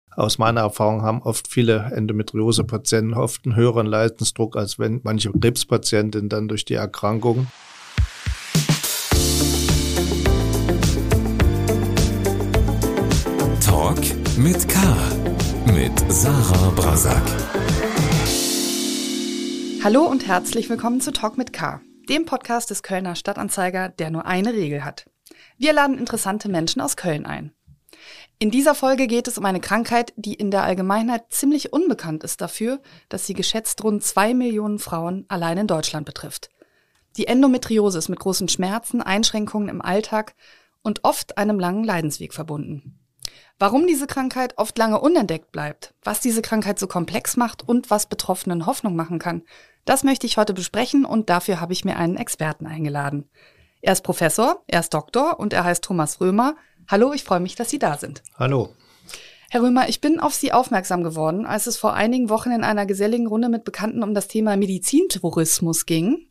Aus meiner Erfahrung haben oft viele Endometriose-Patienten oft einen höheren Leidensdruck, als wenn manche Krebspatientinnen dann durch die Erkrankung. Talk mit K. Mit Sarah Brasak. Hallo und herzlich willkommen zu Talk mit K, dem Podcast des Kölner Stadtanzeiger, der nur eine Regel hat. Wir laden interessante Menschen aus Köln ein. In dieser Folge geht es um eine Krankheit, die in der Allgemeinheit ziemlich unbekannt ist dafür, dass sie geschätzt rund 2 Millionen Frauen allein in Deutschland betrifft. Die Endometriose ist mit großen Schmerzen, Einschränkungen im Alltag und oft einem langen Leidensweg verbunden. Warum diese Krankheit oft lange unentdeckt bleibt, was diese Krankheit so komplex macht und was Betroffenen Hoffnung machen kann, das möchte ich heute besprechen und dafür habe ich mir einen Experten eingeladen. Er ist Professor, er ist Doktor und er heißt Thomas Römer. Hallo, ich freue mich, dass Sie da sind. Hallo. Herr Römer, ich bin auf Sie aufmerksam geworden, als es vor einigen Wochen in einer geselligen Runde mit Bekannten um das Thema Medizintourismus ging.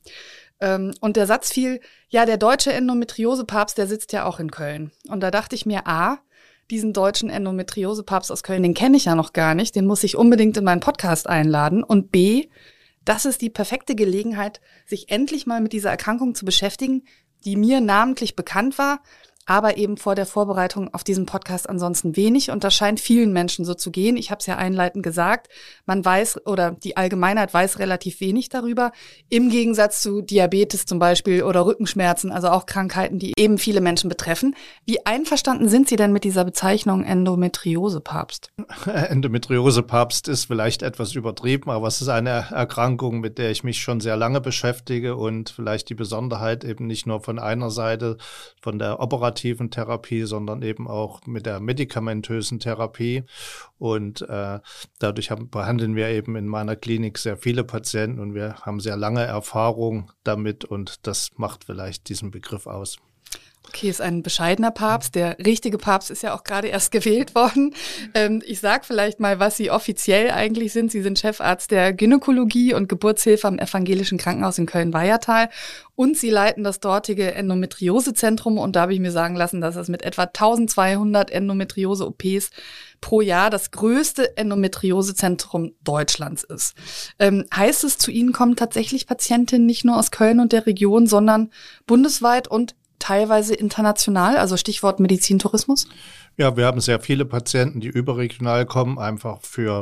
Und der Satz fiel, ja, der deutsche Endometriose-Papst, der sitzt ja auch in Köln. Und da dachte ich mir, diesen deutschen Endometriose-Papst aus Köln, den kenne ich ja noch gar nicht, den muss ich unbedingt in meinen Podcast einladen. Und B, das ist die perfekte Gelegenheit, sich endlich mal mit dieser Erkrankung zu beschäftigen, die mir namentlich bekannt war, aber eben vor der Vorbereitung auf diesen Podcast ansonsten wenig. Und das scheint vielen Menschen so zu gehen. Ich habe es ja einleitend gesagt, man weiß oder die Allgemeinheit weiß relativ wenig darüber. Im Gegensatz zu Diabetes zum Beispiel oder Rückenschmerzen, also auch Krankheiten, die eben viele Menschen betreffen. Wie einverstanden sind Sie denn mit dieser Bezeichnung Endometriose-Papst? Endometriose-Papst ist vielleicht etwas übertrieben, aber es ist eine Erkrankung, mit der ich mich schon sehr lange beschäftige und vielleicht die Besonderheit eben nicht nur von einer Seite, von der operativen Therapie, sondern eben auch mit der medikamentösen Therapie. Und dadurch behandeln wir eben in meiner Klinik sehr viele Patienten und wir haben sehr lange Erfahrung damit und das macht vielleicht diesen Begriff aus. Okay, ist ein bescheidener Papst. Der richtige Papst ist ja auch gerade erst gewählt worden. Ich sage vielleicht mal, was Sie offiziell eigentlich sind. Sie sind Chefarzt der Gynäkologie und Geburtshilfe am Evangelischen Krankenhaus in Köln-Weihertal. Und Sie leiten das dortige Endometriosezentrum. Und da habe ich mir sagen lassen, dass es mit etwa 1200 Endometriose-OPs pro Jahr das größte Endometriosezentrum Deutschlands ist. Heißt es, zu Ihnen kommen tatsächlich Patientinnen nicht nur aus Köln und der Region, sondern bundesweit und teilweise international, also Stichwort Medizintourismus? Ja, wir haben sehr viele Patienten, die überregional kommen, einfach für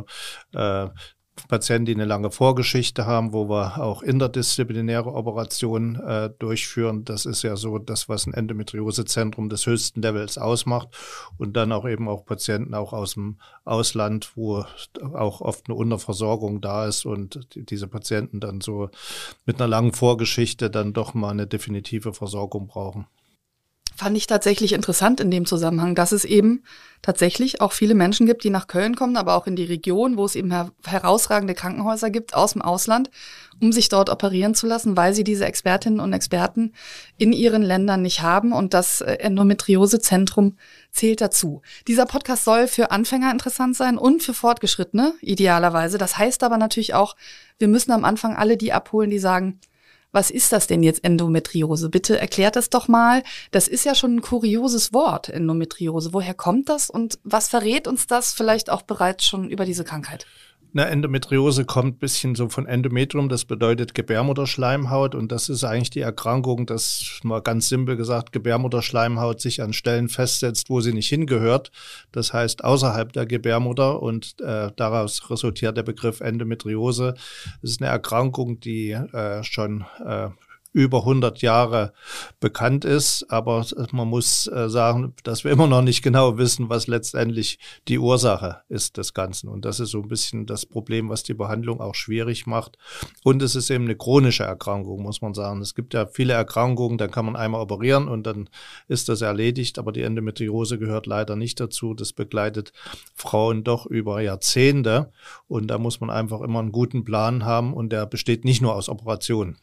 Patienten, die eine lange Vorgeschichte haben, wo wir auch interdisziplinäre Operationen durchführen. Das ist ja so das, was ein Endometriosezentrum des höchsten Levels ausmacht. Und dann auch eben auch Patienten auch aus dem Ausland, wo auch oft eine Unterversorgung da ist und diese Patienten dann so mit einer langen Vorgeschichte dann doch mal eine definitive Versorgung brauchen. Fand ich tatsächlich interessant in dem Zusammenhang, dass es eben tatsächlich auch viele Menschen gibt, die nach Köln kommen, aber auch in die Region, wo es eben herausragende Krankenhäuser gibt aus dem Ausland, um sich dort operieren zu lassen, weil sie diese Expertinnen und Experten in ihren Ländern nicht haben. Und das Endometriosezentrum zählt dazu. Dieser Podcast soll für Anfänger interessant sein und für Fortgeschrittene idealerweise. Das heißt aber natürlich auch, wir müssen am Anfang alle die abholen, die sagen, was ist das denn jetzt Endometriose? Bitte erklärt das doch mal. Das ist ja schon ein kurioses Wort, Endometriose. Woher kommt das und was verrät uns das vielleicht auch bereits schon über diese Krankheit? Endometriose kommt ein bisschen so von Endometrium, das bedeutet Gebärmutterschleimhaut und das ist eigentlich die Erkrankung, dass mal ganz simpel gesagt Gebärmutterschleimhaut sich an Stellen festsetzt, wo sie nicht hingehört. Das heißt außerhalb der Gebärmutter und daraus resultiert der Begriff Endometriose. Es ist eine Erkrankung, die schon über 100 Jahre bekannt ist, aber man muss sagen, dass wir immer noch nicht genau wissen, was letztendlich die Ursache ist des Ganzen. Und das ist so ein bisschen das Problem, was die Behandlung auch schwierig macht. Und es ist eben eine chronische Erkrankung, muss man sagen. Es gibt ja viele Erkrankungen, dann kann man einmal operieren und dann ist das erledigt, aber die Endometriose gehört leider nicht dazu. Das begleitet Frauen doch über Jahrzehnte und da muss man einfach immer einen guten Plan haben und der besteht nicht nur aus Operationen.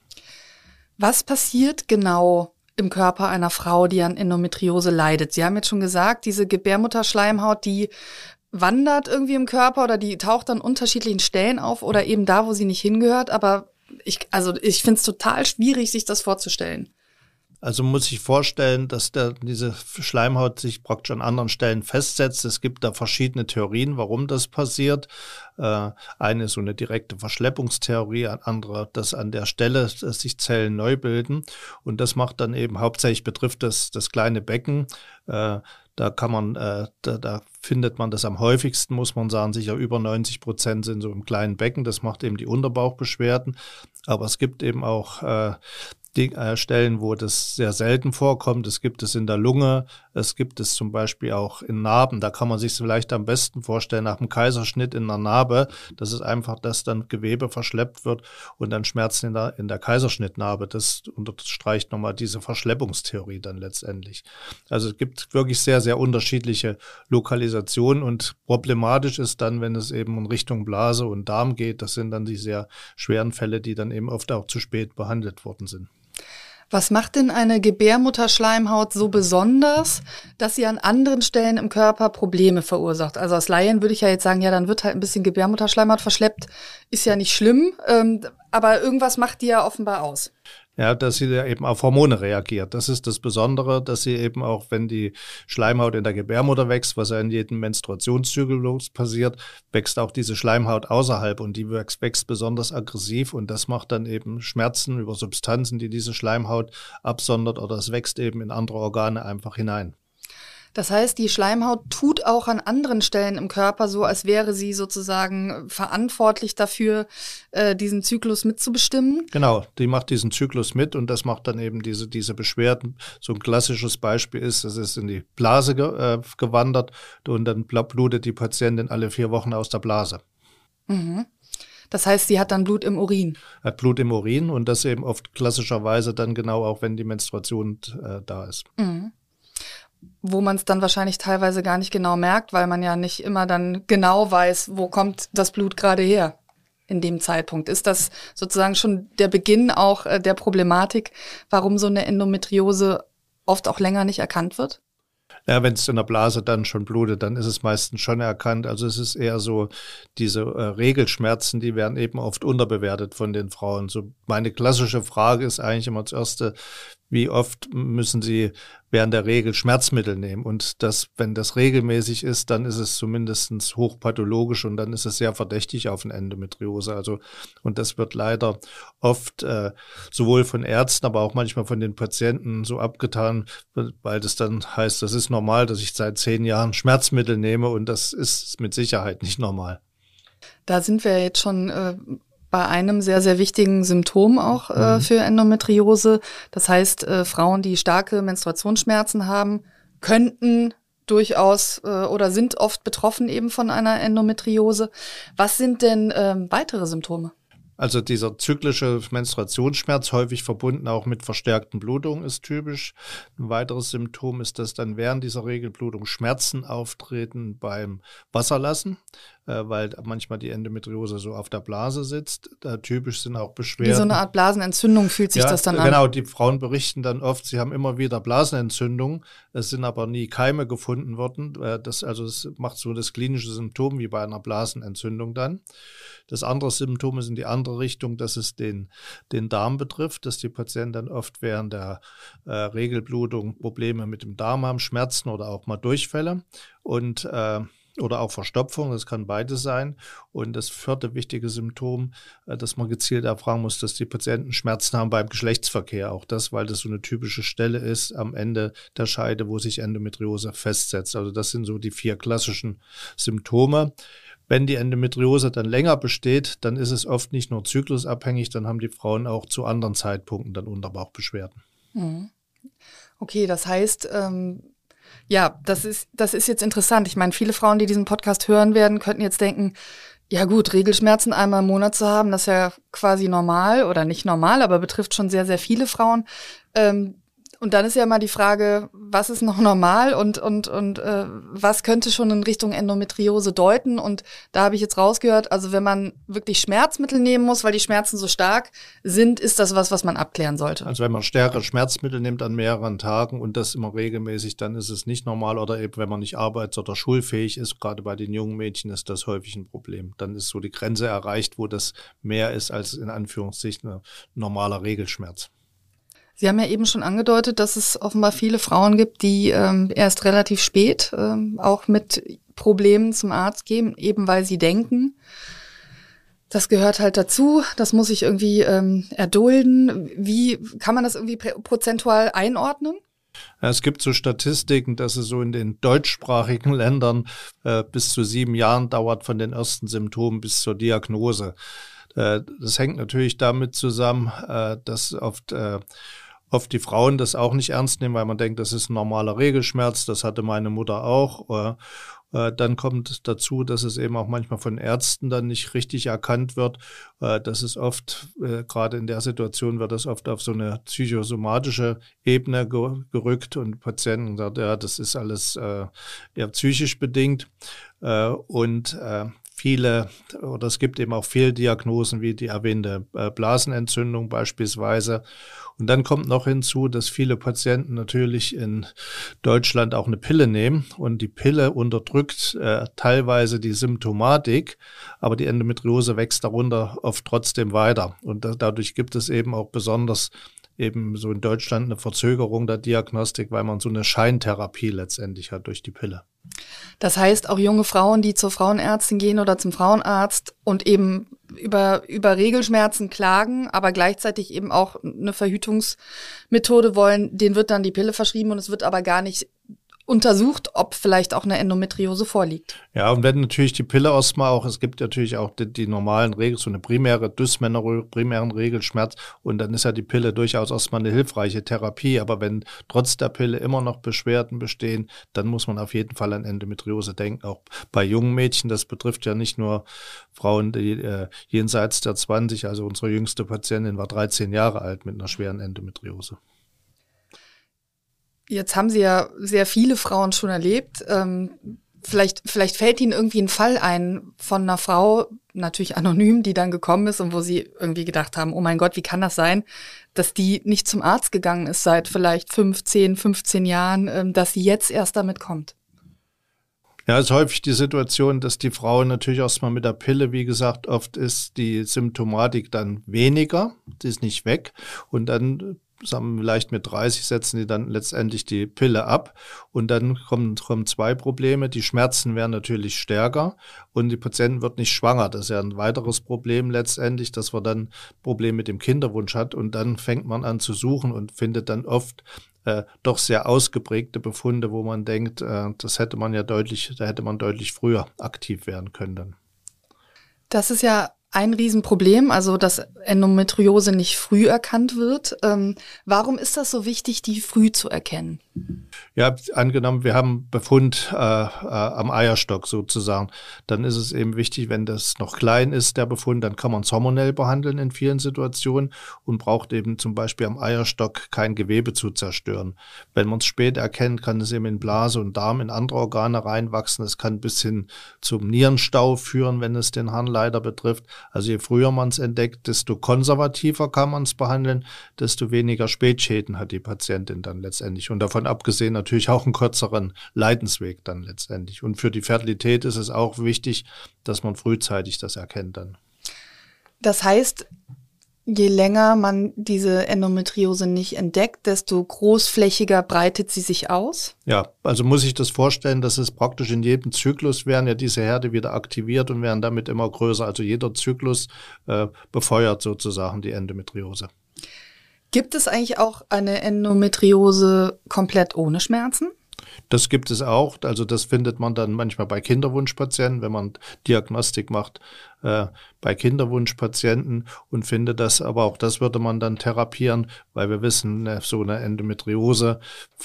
Was passiert genau im Körper einer Frau, die an Endometriose leidet? Sie haben jetzt schon gesagt, diese Gebärmutterschleimhaut, die wandert irgendwie im Körper oder die taucht an unterschiedlichen Stellen auf oder eben da, wo sie nicht hingehört. Aber ich finde es total schwierig, sich das vorzustellen. Also muss ich vorstellen, dass diese Schleimhaut sich praktisch an anderen Stellen festsetzt. Es gibt da verschiedene Theorien, warum das passiert. Eine ist so eine direkte Verschleppungstheorie, ein anderer, dass an der Stelle dass sich Zellen neu bilden. Und das macht dann eben hauptsächlich betrifft das kleine Becken. Da kann man, da findet man das am häufigsten, muss man sagen, sicher über 90% sind so im kleinen Becken. Das macht eben die Unterbauchbeschwerden. Aber es gibt eben auch Stellen, wo das sehr selten vorkommt. Es gibt es in der Lunge, es gibt es zum Beispiel auch in Narben. Da kann man sich vielleicht am besten vorstellen, nach dem Kaiserschnitt in der Narbe, das ist einfach, dass dann Gewebe verschleppt wird und dann Schmerzen in der Kaiserschnittnarbe. Das unterstreicht nochmal diese Verschleppungstheorie dann letztendlich. Also es gibt wirklich sehr, sehr unterschiedliche Lokalisationen und problematisch ist dann, wenn es eben in Richtung Blase und Darm geht, das sind dann die sehr schweren Fälle, die dann eben oft auch zu spät behandelt worden sind. Was macht denn eine Gebärmutterschleimhaut so besonders, dass sie an anderen Stellen im Körper Probleme verursacht? Also als Laien würde ich ja jetzt sagen, ja, dann wird halt ein bisschen Gebärmutterschleimhaut verschleppt, ist ja nicht schlimm, aber irgendwas macht die ja offenbar aus. Ja, dass sie ja eben auf Hormone reagiert. Das ist das Besondere, dass sie eben auch, wenn die Schleimhaut in der Gebärmutter wächst, was ja in jedem Menstruationszyklus passiert, wächst auch diese Schleimhaut außerhalb und die wächst besonders aggressiv und das macht dann eben Schmerzen über Substanzen, die diese Schleimhaut absondert oder es wächst eben in andere Organe einfach hinein. Das heißt, die Schleimhaut tut auch an anderen Stellen im Körper so, als wäre sie sozusagen verantwortlich dafür, diesen Zyklus mitzubestimmen? Genau, die macht diesen Zyklus mit und das macht dann eben diese Beschwerden. So ein klassisches Beispiel ist, es ist in die Blase gewandert und dann blutet die Patientin alle 4 Wochen aus der Blase. Mhm. Das heißt, sie hat dann Blut im Urin? Hat Blut im Urin und das eben oft klassischerweise dann genau auch, wenn die Menstruation da ist. Mhm. Wo man es dann wahrscheinlich teilweise gar nicht genau merkt, weil man ja nicht immer dann genau weiß, wo kommt das Blut gerade her in dem Zeitpunkt. Ist das sozusagen schon der Beginn auch der Problematik, warum so eine Endometriose oft auch länger nicht erkannt wird? Ja, wenn es in der Blase dann schon blutet, dann ist es meistens schon erkannt. Also es ist eher so, diese Regelschmerzen, die werden eben oft unterbewertet von den Frauen. So meine klassische Frage ist eigentlich immer das Erste, wie oft müssen sie während der Regel Schmerzmittel nehmen? Und das, wenn das regelmäßig ist, dann ist es zumindest hochpathologisch und dann ist es sehr verdächtig auf eine Endometriose. Also, und das wird leider oft sowohl von Ärzten, aber auch manchmal von den Patienten so abgetan, weil das dann heißt, das ist normal, dass ich seit 10 Jahren Schmerzmittel nehme und das ist mit Sicherheit nicht normal. Da sind wir jetzt schon bei einem sehr, sehr wichtigen Symptom auch für Endometriose. Das heißt, Frauen, die starke Menstruationsschmerzen haben, könnten durchaus oder sind oft betroffen eben von einer Endometriose. Was sind denn weitere Symptome? Also dieser zyklische Menstruationsschmerz, häufig verbunden auch mit verstärkten Blutungen, ist typisch. Ein weiteres Symptom ist, dass dann während dieser Regelblutung Schmerzen auftreten beim Wasserlassen, weil manchmal die Endometriose so auf der Blase sitzt. Typisch sind auch Beschwerden. Wie so eine Art Blasenentzündung fühlt sich das dann an? Genau, die Frauen berichten dann oft, sie haben immer wieder Blasenentzündungen, es sind aber nie Keime gefunden worden. Das macht so das klinische Symptom wie bei einer Blasenentzündung dann. Das andere Symptom ist in die andere Richtung, dass es den Darm betrifft, dass die Patienten dann oft während der Regelblutung Probleme mit dem Darm haben, Schmerzen oder auch mal Durchfälle und oder auch Verstopfung, das kann beides sein. Und das 4. wichtige Symptom, dass man gezielt erfragen muss, dass die Patienten Schmerzen haben beim Geschlechtsverkehr. Auch das, weil das so eine typische Stelle ist am Ende der Scheide, wo sich Endometriose festsetzt. Also das sind so die 4 klassischen Symptome. Wenn die Endometriose dann länger besteht, dann ist es oft nicht nur zyklusabhängig, dann haben die Frauen auch zu anderen Zeitpunkten dann Unterbauchbeschwerden. Okay, das heißt, ja, das ist jetzt interessant. Ich meine, viele Frauen, die diesen Podcast hören werden, könnten jetzt denken, ja gut, Regelschmerzen einmal im Monat zu haben, das ist ja quasi normal oder nicht normal, aber betrifft schon sehr, sehr viele Frauen. Und dann ist ja immer die Frage, was ist noch normal und was könnte schon in Richtung Endometriose deuten? Und da habe ich jetzt rausgehört, also wenn man wirklich Schmerzmittel nehmen muss, weil die Schmerzen so stark sind, ist das was man abklären sollte. Also wenn man stärkere Schmerzmittel nimmt an mehreren Tagen und das immer regelmäßig, dann ist es nicht normal. Oder eben wenn man nicht arbeits- oder schulfähig ist, gerade bei den jungen Mädchen ist das häufig ein Problem. Dann ist so die Grenze erreicht, wo das mehr ist als in Anführungszeichen ein normaler Regelschmerz. Sie haben ja eben schon angedeutet, dass es offenbar viele Frauen gibt, die erst relativ spät auch mit Problemen zum Arzt gehen, eben weil sie denken, das gehört halt dazu, das muss ich irgendwie erdulden. Wie kann man das irgendwie prozentual einordnen? Ja, es gibt so Statistiken, dass es so in den deutschsprachigen Ländern bis zu 7 Jahren dauert von den ersten Symptomen bis zur Diagnose. Das hängt natürlich damit zusammen, dass oft die Frauen das auch nicht ernst nehmen, weil man denkt, das ist ein normaler Regelschmerz, das hatte meine Mutter auch. Dann kommt dazu, dass es eben auch manchmal von Ärzten dann nicht richtig erkannt wird. Das ist oft, gerade in der Situation wird das oft auf so eine psychosomatische Ebene gerückt und Patienten sagen, ja, das ist alles eher psychisch bedingt. Es gibt eben auch Fehldiagnosen wie die erwähnte Blasenentzündung beispielsweise. Und dann kommt noch hinzu, dass viele Patienten natürlich in Deutschland auch eine Pille nehmen und die Pille unterdrückt teilweise die Symptomatik, aber die Endometriose wächst darunter oft trotzdem weiter. Und dadurch gibt es eben auch besonders eben so in Deutschland eine Verzögerung der Diagnostik, weil man so eine Scheintherapie letztendlich hat durch die Pille. Das heißt, auch junge Frauen, die zur Frauenärztin gehen oder zum Frauenarzt und eben über Regelschmerzen klagen, aber gleichzeitig eben auch eine Verhütungsmethode wollen, denen wird dann die Pille verschrieben und es wird aber gar nicht untersucht, ob vielleicht auch eine Endometriose vorliegt. Ja, und wenn natürlich die Pille erstmal auch, es gibt natürlich auch die normalen Regeln, so eine primären Regelschmerz und dann ist ja die Pille durchaus erstmal eine hilfreiche Therapie, aber wenn trotz der Pille immer noch Beschwerden bestehen, dann muss man auf jeden Fall an Endometriose denken, auch bei jungen Mädchen. Das betrifft ja nicht nur Frauen, die jenseits der 20, also unsere jüngste Patientin war 13 Jahre alt mit einer schweren Endometriose. Jetzt haben Sie ja sehr viele Frauen schon erlebt. Vielleicht fällt Ihnen irgendwie ein Fall ein von einer Frau, natürlich anonym, die dann gekommen ist und wo Sie irgendwie gedacht haben, oh mein Gott, wie kann das sein, dass die nicht zum Arzt gegangen ist seit vielleicht 15 Jahren, dass sie jetzt erst damit kommt? Ja, es ist häufig die Situation, dass die Frauen natürlich erstmal mit der Pille, wie gesagt, oft ist die Symptomatik dann weniger, die ist nicht weg und dann sagen wir, vielleicht mit 30 setzen die dann letztendlich die Pille ab und dann kommen 2 Probleme. Die Schmerzen werden natürlich stärker und die Patientin wird nicht schwanger. Das ist ja ein weiteres Problem letztendlich, dass man dann Probleme mit dem Kinderwunsch hat und dann fängt man an zu suchen und findet dann oft doch sehr ausgeprägte Befunde, wo man denkt, da hätte man deutlich früher aktiv werden können dann. Das ist ja ein Riesenproblem, also dass Endometriose nicht früh erkannt wird. Warum ist das so wichtig, die früh zu erkennen? Ja, angenommen, wir haben Befund am Eierstock sozusagen, dann ist es eben wichtig, wenn das noch klein ist, der Befund, dann kann man es hormonell behandeln in vielen Situationen und braucht eben zum Beispiel am Eierstock kein Gewebe zu zerstören. Wenn man es spät erkennt, kann es eben in Blase und Darm, in andere Organe reinwachsen. Es kann bis hin zum Nierenstau führen, wenn es den Harnleiter betrifft. Also je früher man es entdeckt, desto konservativer kann man es behandeln, desto weniger Spätschäden hat die Patientin dann letztendlich. Und davon abgesehen natürlich auch einen kürzeren Leidensweg dann letztendlich. Und für die Fertilität ist es auch wichtig, dass man frühzeitig das erkennt dann. Das heißt, je länger man diese Endometriose nicht entdeckt, desto großflächiger breitet sie sich aus? Ja, also muss ich das vorstellen, dass es praktisch in jedem Zyklus werden ja diese Herde wieder aktiviert und werden damit immer größer. Also jeder Zyklus befeuert sozusagen die Endometriose. Gibt es eigentlich auch eine Endometriose komplett ohne Schmerzen? Das gibt es auch. Also das findet man dann manchmal bei Kinderwunschpatienten, wenn man Diagnostik macht bei Kinderwunschpatienten und findet das, aber auch das würde man dann therapieren, weil wir wissen, so eine Endometriose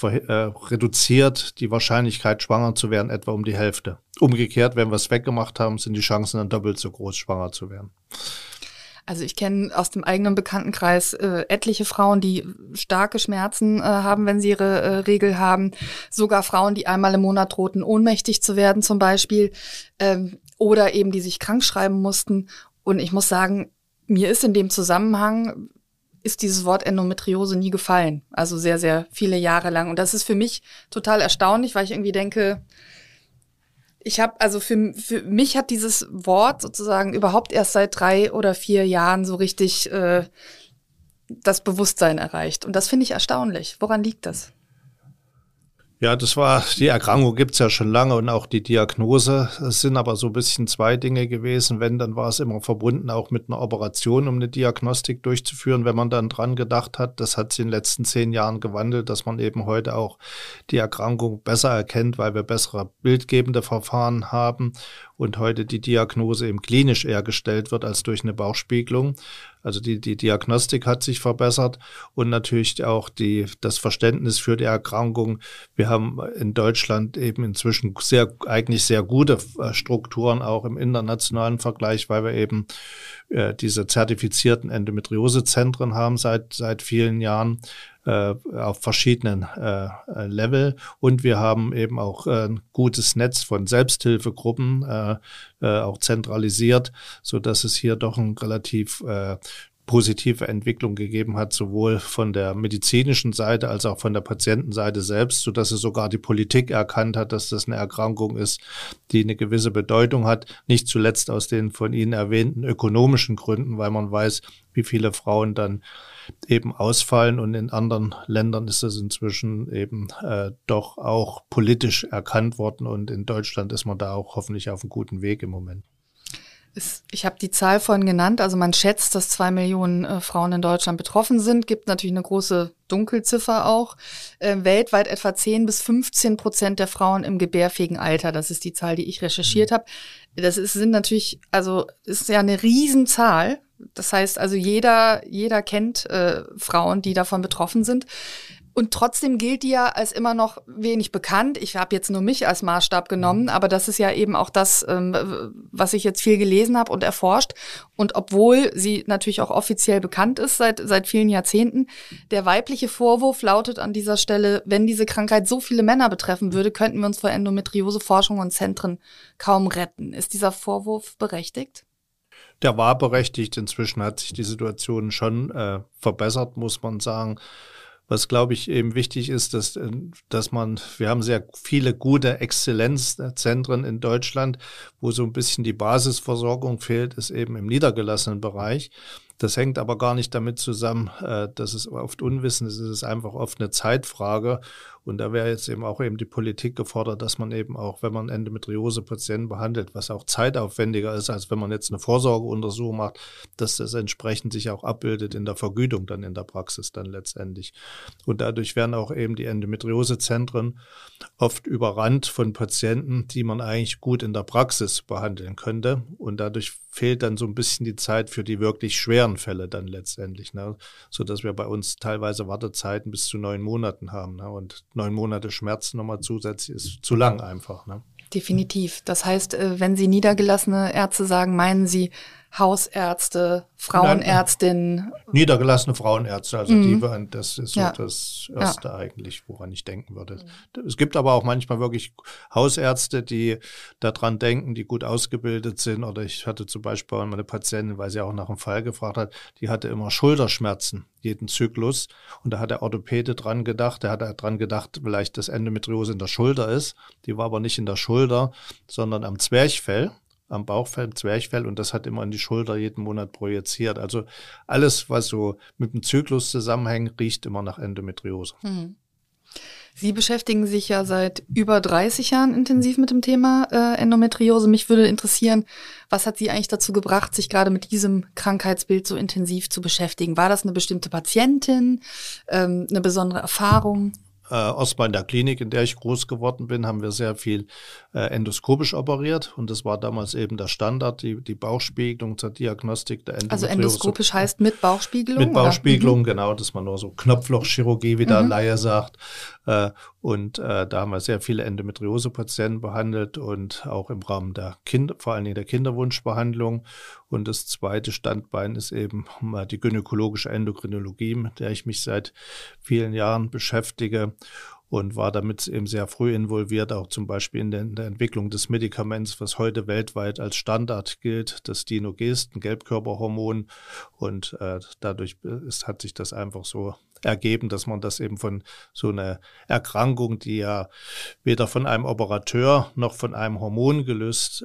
reduziert die Wahrscheinlichkeit, schwanger zu werden, etwa um die Hälfte. Umgekehrt, wenn wir es weggemacht haben, sind die Chancen dann doppelt so groß, schwanger zu werden. Also ich kenne aus dem eigenen Bekanntenkreis etliche Frauen, die starke Schmerzen haben, wenn sie ihre Regel haben. Sogar Frauen, die einmal im Monat drohten, ohnmächtig zu werden zum Beispiel. Oder eben, die sich krank schreiben mussten. Und ich muss sagen, mir ist in dem Zusammenhang, ist dieses Wort Endometriose nie gefallen. Also sehr, sehr viele Jahre lang. Und das ist für mich total erstaunlich, weil ich irgendwie denke, für mich hat dieses Wort sozusagen überhaupt erst seit 3 oder 4 Jahren so richtig das Bewusstsein erreicht. Und das finde ich erstaunlich. Woran liegt das? Ja, die Erkrankung gibt's ja schon lange und auch die Diagnose. Es sind aber so ein bisschen zwei Dinge gewesen. Wenn, dann war es immer verbunden auch mit einer Operation, um eine Diagnostik durchzuführen. Wenn man dann dran gedacht hat, das hat sich in den letzten 10 Jahren gewandelt, dass man eben heute auch die Erkrankung besser erkennt, weil wir bessere bildgebende Verfahren haben und heute die Diagnose eben klinisch eher gestellt wird als durch eine Bauchspiegelung. Also die Diagnostik hat sich verbessert und natürlich auch das Verständnis für die Erkrankung. Wir haben in Deutschland eben inzwischen eigentlich sehr gute Strukturen, auch im internationalen Vergleich, weil wir eben diese zertifizierten Endometriosezentren haben seit vielen Jahren auf verschiedenen Level. Und wir haben eben auch ein gutes Netz von Selbsthilfegruppen, auch zentralisiert, so dass es hier doch ein relativ positive Entwicklung gegeben hat, sowohl von der medizinischen Seite als auch von der Patientenseite selbst, sodass es sogar die Politik erkannt hat, dass das eine Erkrankung ist, die eine gewisse Bedeutung hat, nicht zuletzt aus den von Ihnen erwähnten ökonomischen Gründen, weil man weiß, wie viele Frauen dann eben ausfallen, und in anderen Ländern ist es inzwischen eben doch auch politisch erkannt worden, und in Deutschland ist man da auch hoffentlich auf einem guten Weg im Moment. Ich habe die Zahl vorhin genannt, also man schätzt, dass 2 Millionen Frauen in Deutschland betroffen sind, gibt natürlich eine große Dunkelziffer auch. Weltweit etwa 10-15% der Frauen im gebärfähigen Alter, das ist die Zahl, die ich recherchiert habe. Sind natürlich, also ist ja eine Riesenzahl. Das heißt also, jeder kennt Frauen, die davon betroffen sind. Und trotzdem gilt die ja als immer noch wenig bekannt. Ich habe jetzt nur mich als Maßstab genommen, aber das ist ja eben auch das, was ich jetzt viel gelesen habe und erforscht. Und obwohl sie natürlich auch offiziell bekannt ist seit vielen Jahrzehnten, der weibliche Vorwurf lautet an dieser Stelle: Wenn diese Krankheit so viele Männer betreffen würde, könnten wir uns vor Endometrioseforschung und Zentren kaum retten. Ist dieser Vorwurf berechtigt? Der war berechtigt. Inzwischen hat sich die Situation schon verbessert, muss man sagen. Was, glaube ich, eben wichtig ist, dass wir haben sehr viele gute Exzellenzzentren in Deutschland, wo so ein bisschen die Basisversorgung fehlt, ist eben im niedergelassenen Bereich. Das hängt aber gar nicht damit zusammen, dass es oft Unwissen ist. Es ist einfach oft eine Zeitfrage. Und da wäre jetzt eben auch die Politik gefordert, dass man eben auch, wenn man Endometriose-Patienten behandelt, was auch zeitaufwendiger ist, als wenn man jetzt eine Vorsorgeuntersuchung macht, dass das entsprechend sich auch abbildet in der Vergütung dann in der Praxis dann letztendlich. Und dadurch werden auch eben die Endometriosezentren oft überrannt von Patienten, die man eigentlich gut in der Praxis behandeln könnte. Und dadurch fehlt dann so ein bisschen die Zeit für die wirklich schweren Fälle dann letztendlich, ne? Sodass wir bei uns teilweise Wartezeiten bis zu 9 Monaten haben, ne? Und 9 Monate Schmerzen nochmal zusätzlich ist zu lang einfach, ne? Definitiv. Das heißt, wenn Sie niedergelassene Ärzte sagen, meinen Sie Hausärzte, Frauenärztinnen? Niedergelassene Frauenärzte, also das ist so das Erste eigentlich, woran ich denken würde. Es gibt aber auch manchmal wirklich Hausärzte, die daran denken, die gut ausgebildet sind. Oder ich hatte zum Beispiel eine Patientin, weil sie auch nach einem Fall gefragt hat, die hatte immer Schulterschmerzen, jeden Zyklus. Und da hat der Orthopäde dran gedacht, vielleicht das Endometriose in der Schulter ist. Die war aber nicht in der Schulter, sondern am Zwerchfell. Am Bauchfell, im Zwerchfell, und das hat immer in die Schulter jeden Monat projiziert. Also alles, was so mit dem Zyklus zusammenhängt, riecht immer nach Endometriose. Sie beschäftigen sich ja seit über 30 Jahren intensiv mit dem Thema Endometriose. Mich würde interessieren, was hat Sie eigentlich dazu gebracht, sich gerade mit diesem Krankheitsbild so intensiv zu beschäftigen? War das eine bestimmte Patientin, eine besondere Erfahrung? Erstmal in der Klinik, in der ich groß geworden bin, haben wir sehr viel endoskopisch operiert, und das war damals eben der Standard, die Bauchspiegelung zur Diagnostik der Endometriose. Also endoskopisch heißt mit Bauchspiegelung? Mit Bauchspiegelung, genau, dass man nur so Knopflochchirurgie, wie der Laie sagt. Und da haben wir sehr viele Endometriose-Patienten behandelt und auch im Rahmen der vor allen Dingen der Kinderwunschbehandlung. Und das zweite Standbein ist eben die gynäkologische Endokrinologie, mit der ich mich seit vielen Jahren beschäftige und war damit eben sehr früh involviert, auch zum Beispiel in der Entwicklung des Medikaments, was heute weltweit als Standard gilt, das Dinogest, ein Gelbkörperhormon. Und dadurch hat sich das einfach so ergeben, dass man das eben von so einer Erkrankung, die ja weder von einem Operateur noch von einem Hormon gelöst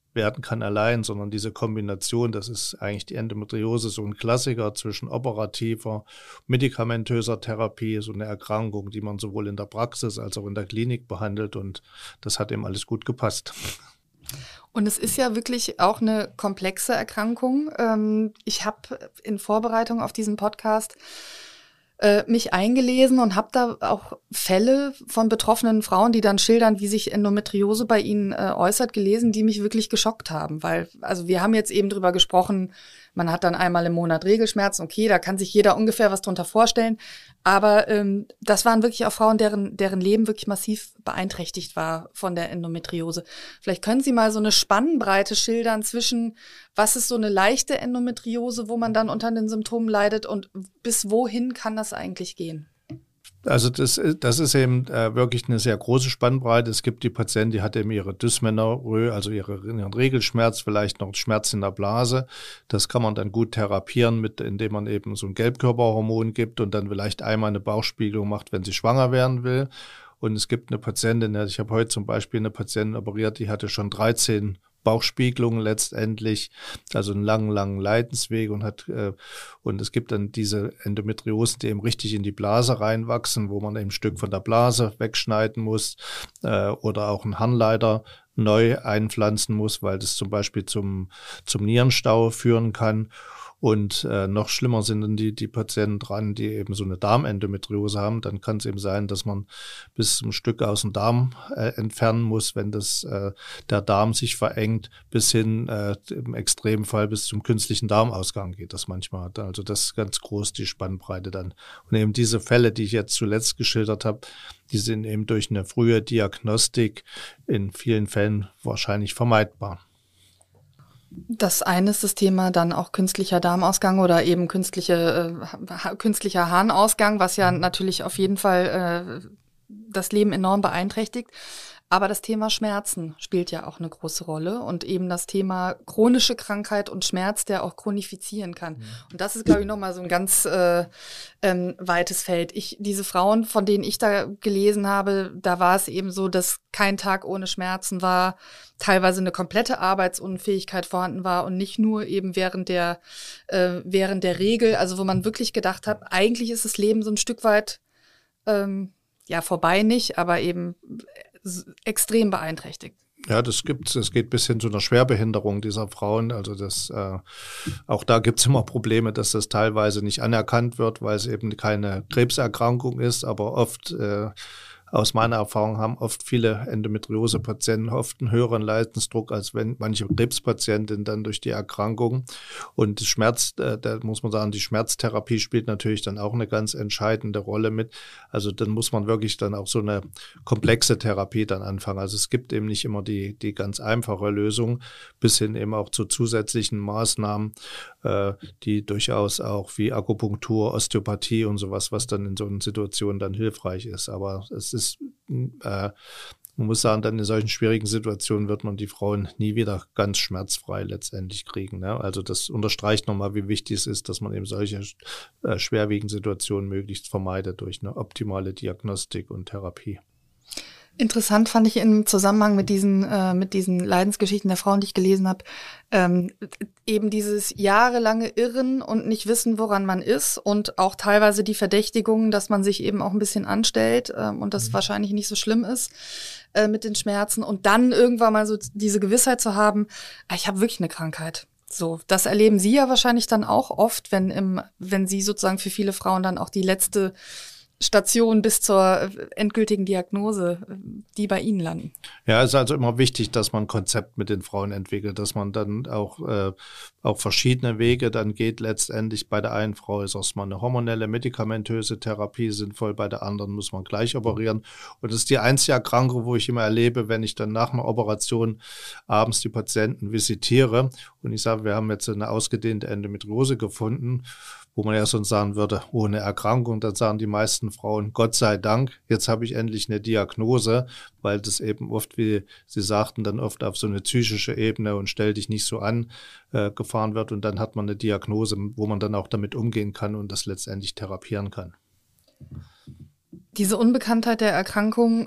werden kann allein, sondern diese Kombination, das ist eigentlich die Endometriose so ein Klassiker zwischen operativer, medikamentöser Therapie, so eine Erkrankung, die man sowohl in der Praxis als auch in der Klinik behandelt und das hat eben alles gut gepasst. Und es ist ja wirklich auch eine komplexe Erkrankung. Ich habe in Vorbereitung auf diesen Podcast mich eingelesen und habe da auch Fälle von betroffenen Frauen, die dann schildern, wie sich Endometriose bei ihnen äußert, gelesen, die mich wirklich geschockt haben. Weil, also wir haben jetzt eben drüber gesprochen, man hat dann einmal im Monat Regelschmerzen, okay, da kann sich jeder ungefähr was drunter vorstellen. Aber das waren wirklich auch Frauen, deren Leben wirklich massiv beeinträchtigt war von der Endometriose. Vielleicht können Sie mal so eine Spannbreite schildern zwischen, was ist so eine leichte Endometriose, wo man dann unter den Symptomen leidet und bis wohin kann das eigentlich gehen? Also das ist eben wirklich eine sehr große Spannbreite. Es gibt die Patienten, die hat eben ihre Dysmenorrhoe, also ihren Regelschmerz, vielleicht noch Schmerz in der Blase. Das kann man dann gut therapieren, indem man eben so ein Gelbkörperhormon gibt und dann vielleicht einmal eine Bauchspiegelung macht, wenn sie schwanger werden will. Und es gibt eine Patientin, ich habe heute zum Beispiel eine Patientin operiert, die hatte schon 13 Bauchspiegelungen letztendlich, also einen langen Leidensweg und es gibt dann diese Endometriosen, die eben richtig in die Blase reinwachsen, wo man eben ein Stück von der Blase wegschneiden muss oder auch einen Harnleiter neu einpflanzen muss, weil das zum Beispiel zum Nierenstau führen kann. Und noch schlimmer sind dann die Patienten dran, die eben so eine Darmendometriose haben. Dann kann es eben sein, dass man bis zum Stück aus dem Darm entfernen muss, wenn der Darm sich verengt, bis hin im Extremfall bis zum künstlichen Darmausgang geht das manchmal. Also das ist ganz groß, die Spannbreite dann. Und eben diese Fälle, die ich jetzt zuletzt geschildert habe, die sind eben durch eine frühe Diagnostik in vielen Fällen wahrscheinlich vermeidbar. Das eine ist das Thema dann auch künstlicher Darmausgang oder eben künstlicher Harnausgang, was ja natürlich auf jeden Fall das Leben enorm beeinträchtigt. Aber das Thema Schmerzen spielt ja auch eine große Rolle und eben das Thema chronische Krankheit und Schmerz, der auch chronifizieren kann. Und das ist, glaube ich, nochmal so ein ganz weites Feld. Diese Frauen, von denen ich da gelesen habe, da war es eben so, dass kein Tag ohne Schmerzen war, teilweise eine komplette Arbeitsunfähigkeit vorhanden war und nicht nur eben während der Regel, also wo man wirklich gedacht hat, eigentlich ist das Leben so ein Stück weit vorbei nicht, aber eben extrem beeinträchtigt. Ja, das gibt's. Es geht bis hin zu einer Schwerbehinderung dieser Frauen. Also auch da gibt's immer Probleme, dass das teilweise nicht anerkannt wird, weil es eben keine Krebserkrankung ist, aber oft aus meiner Erfahrung haben oft viele Endometriose-Patienten oft einen höheren Leidensdruck, als wenn manche Krebspatientinnen dann durch die Erkrankung. Und das Schmerz, da muss man sagen, die Schmerztherapie spielt natürlich dann auch eine ganz entscheidende Rolle mit. Also dann muss man wirklich dann auch so eine komplexe Therapie dann anfangen. Also es gibt eben nicht immer die ganz einfache Lösung, bis hin eben auch zu zusätzlichen Maßnahmen, die durchaus auch wie Akupunktur, Osteopathie und sowas, was dann in so einer Situation dann hilfreich ist. Aber man muss sagen, dann in solchen schwierigen Situationen wird man die Frauen nie wieder ganz schmerzfrei letztendlich kriegen. Ne? Also das unterstreicht nochmal, wie wichtig es ist, dass man eben solche schwerwiegenden Situationen möglichst vermeidet durch eine optimale Diagnostik und Therapie. Interessant fand ich im Zusammenhang mit diesen Leidensgeschichten der Frauen, die ich gelesen habe, eben dieses jahrelange Irren und nicht wissen, woran man ist und auch teilweise die Verdächtigungen, dass man sich eben auch ein bisschen anstellt und das wahrscheinlich nicht so schlimm ist mit den Schmerzen und dann irgendwann mal so diese Gewissheit zu haben, ich habe wirklich eine Krankheit. So, das erleben Sie ja wahrscheinlich dann auch oft, wenn Sie sozusagen für viele Frauen dann auch die letzte Station bis zur endgültigen Diagnose, die bei Ihnen landen. Ja, es ist also immer wichtig, dass man ein Konzept mit den Frauen entwickelt, dass man dann auch verschiedene Wege dann geht. Letztendlich bei der einen Frau ist erstmal eine hormonelle, medikamentöse Therapie sinnvoll, bei der anderen muss man gleich operieren. Und das ist die einzige Erkrankung, wo ich immer erlebe, wenn ich dann nach einer Operation abends die Patienten visitiere und ich sage, wir haben jetzt eine ausgedehnte Endometriose gefunden, wo man ja sonst sagen würde, ohne Erkrankung, dann sagen die meisten Frauen, Gott sei Dank, jetzt habe ich endlich eine Diagnose, weil das eben oft, wie Sie sagten, dann oft auf so eine psychische Ebene und stell dich nicht so an, gefahren wird und dann hat man eine Diagnose, wo man dann auch damit umgehen kann und das letztendlich therapieren kann. Diese Unbekanntheit der Erkrankung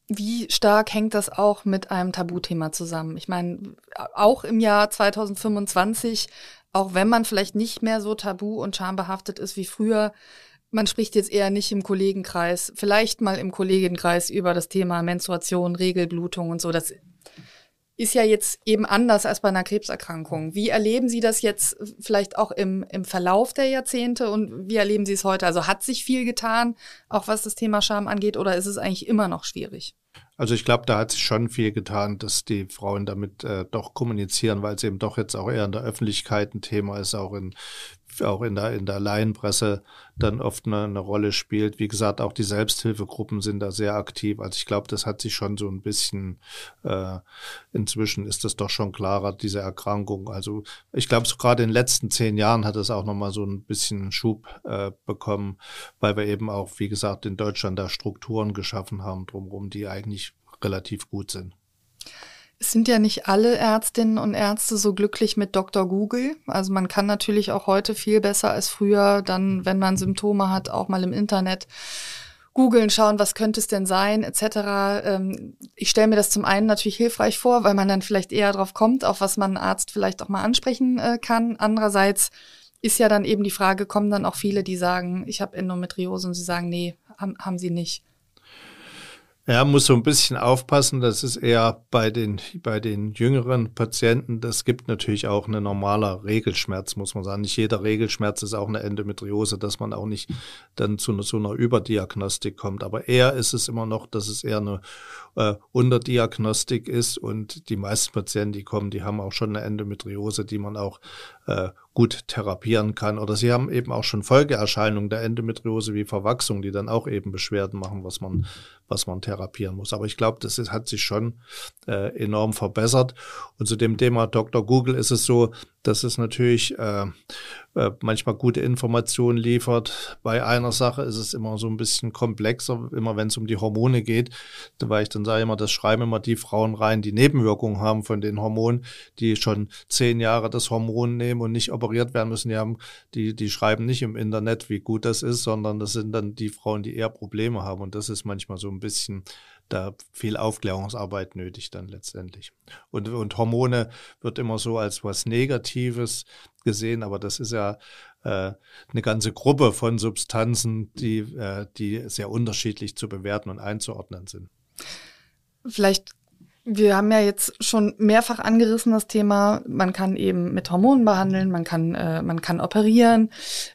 Wie stark hängt das auch mit einem Tabuthema zusammen? Ich meine, auch im Jahr 2025, auch wenn man vielleicht nicht mehr so tabu- und schambehaftet ist wie früher, man spricht jetzt eher nicht im Kollegenkreis, vielleicht mal im Kollegenkreis über das Thema Menstruation, Regelblutung und so. Das ist ja jetzt eben anders als bei einer Krebserkrankung. Wie erleben Sie das jetzt vielleicht auch im Verlauf der Jahrzehnte und wie erleben Sie es heute? Also hat sich viel getan, auch was das Thema Scham angeht, oder ist es eigentlich immer noch schwierig? Also ich glaube, da hat sich schon viel getan, dass die Frauen damit doch kommunizieren, weil es eben doch jetzt auch eher in der Öffentlichkeit ein Thema ist, auch in der Laienpresse dann oft eine Rolle spielt. Wie gesagt, auch die Selbsthilfegruppen sind da sehr aktiv. Also ich glaube, das hat sich schon so ein bisschen, inzwischen ist das doch schon klarer, diese Erkrankung. Also ich glaube, so gerade in den letzten 10 Jahren hat es auch nochmal so ein bisschen Schub bekommen, weil wir eben auch, wie gesagt, in Deutschland da Strukturen geschaffen haben drumherum, die eigentlich relativ gut sind. Es sind ja nicht alle Ärztinnen und Ärzte so glücklich mit Dr. Google. Also man kann natürlich auch heute viel besser als früher dann, wenn man Symptome hat, auch mal im Internet googeln, schauen, was könnte es denn sein, etc. Ich stelle mir das zum einen natürlich hilfreich vor, weil man dann vielleicht eher drauf kommt, auf was man einen Arzt vielleicht auch mal ansprechen kann. Andererseits ist ja dann eben die Frage, kommen dann auch viele, die sagen, ich habe Endometriose und sie sagen, nee, haben sie nicht. Ja, muss so ein bisschen aufpassen. Das ist eher bei den jüngeren Patienten. Das gibt natürlich auch einen normaler Regelschmerz, muss man sagen. Nicht jeder Regelschmerz ist auch eine Endometriose, dass man auch nicht dann zu so einer Überdiagnostik kommt. Aber eher ist es immer noch, dass es eher eine Unterdiagnostik ist. Und die meisten Patienten, die kommen, die haben auch schon eine Endometriose, die man auch gut therapieren kann. Oder sie haben eben auch schon Folgeerscheinungen der Endometriose wie Verwachsung, die dann auch eben Beschwerden machen, was man therapieren muss. Aber ich glaube, das hat sich schon enorm verbessert. Und zu dem Thema Dr. Google ist es so, dass es natürlich manchmal gute Informationen liefert. Bei einer Sache ist es immer so ein bisschen komplexer, immer wenn es um die Hormone geht, weil ich dann sage immer, das schreiben immer die Frauen rein, die Nebenwirkungen haben von den Hormonen, die schon 10 Jahre das Hormon nehmen und nicht operiert werden müssen. Die schreiben nicht im Internet, wie gut das ist, sondern das sind dann die Frauen, die eher Probleme haben. Und das ist manchmal so ein bisschen da viel Aufklärungsarbeit nötig dann letztendlich. Und Hormone wird immer so als was Negatives gesehen, aber das ist ja eine ganze Gruppe von Substanzen, die sehr unterschiedlich zu bewerten und einzuordnen sind. Vielleicht, wir haben ja jetzt schon mehrfach angerissen das Thema, man kann eben mit Hormonen behandeln, man kann operieren.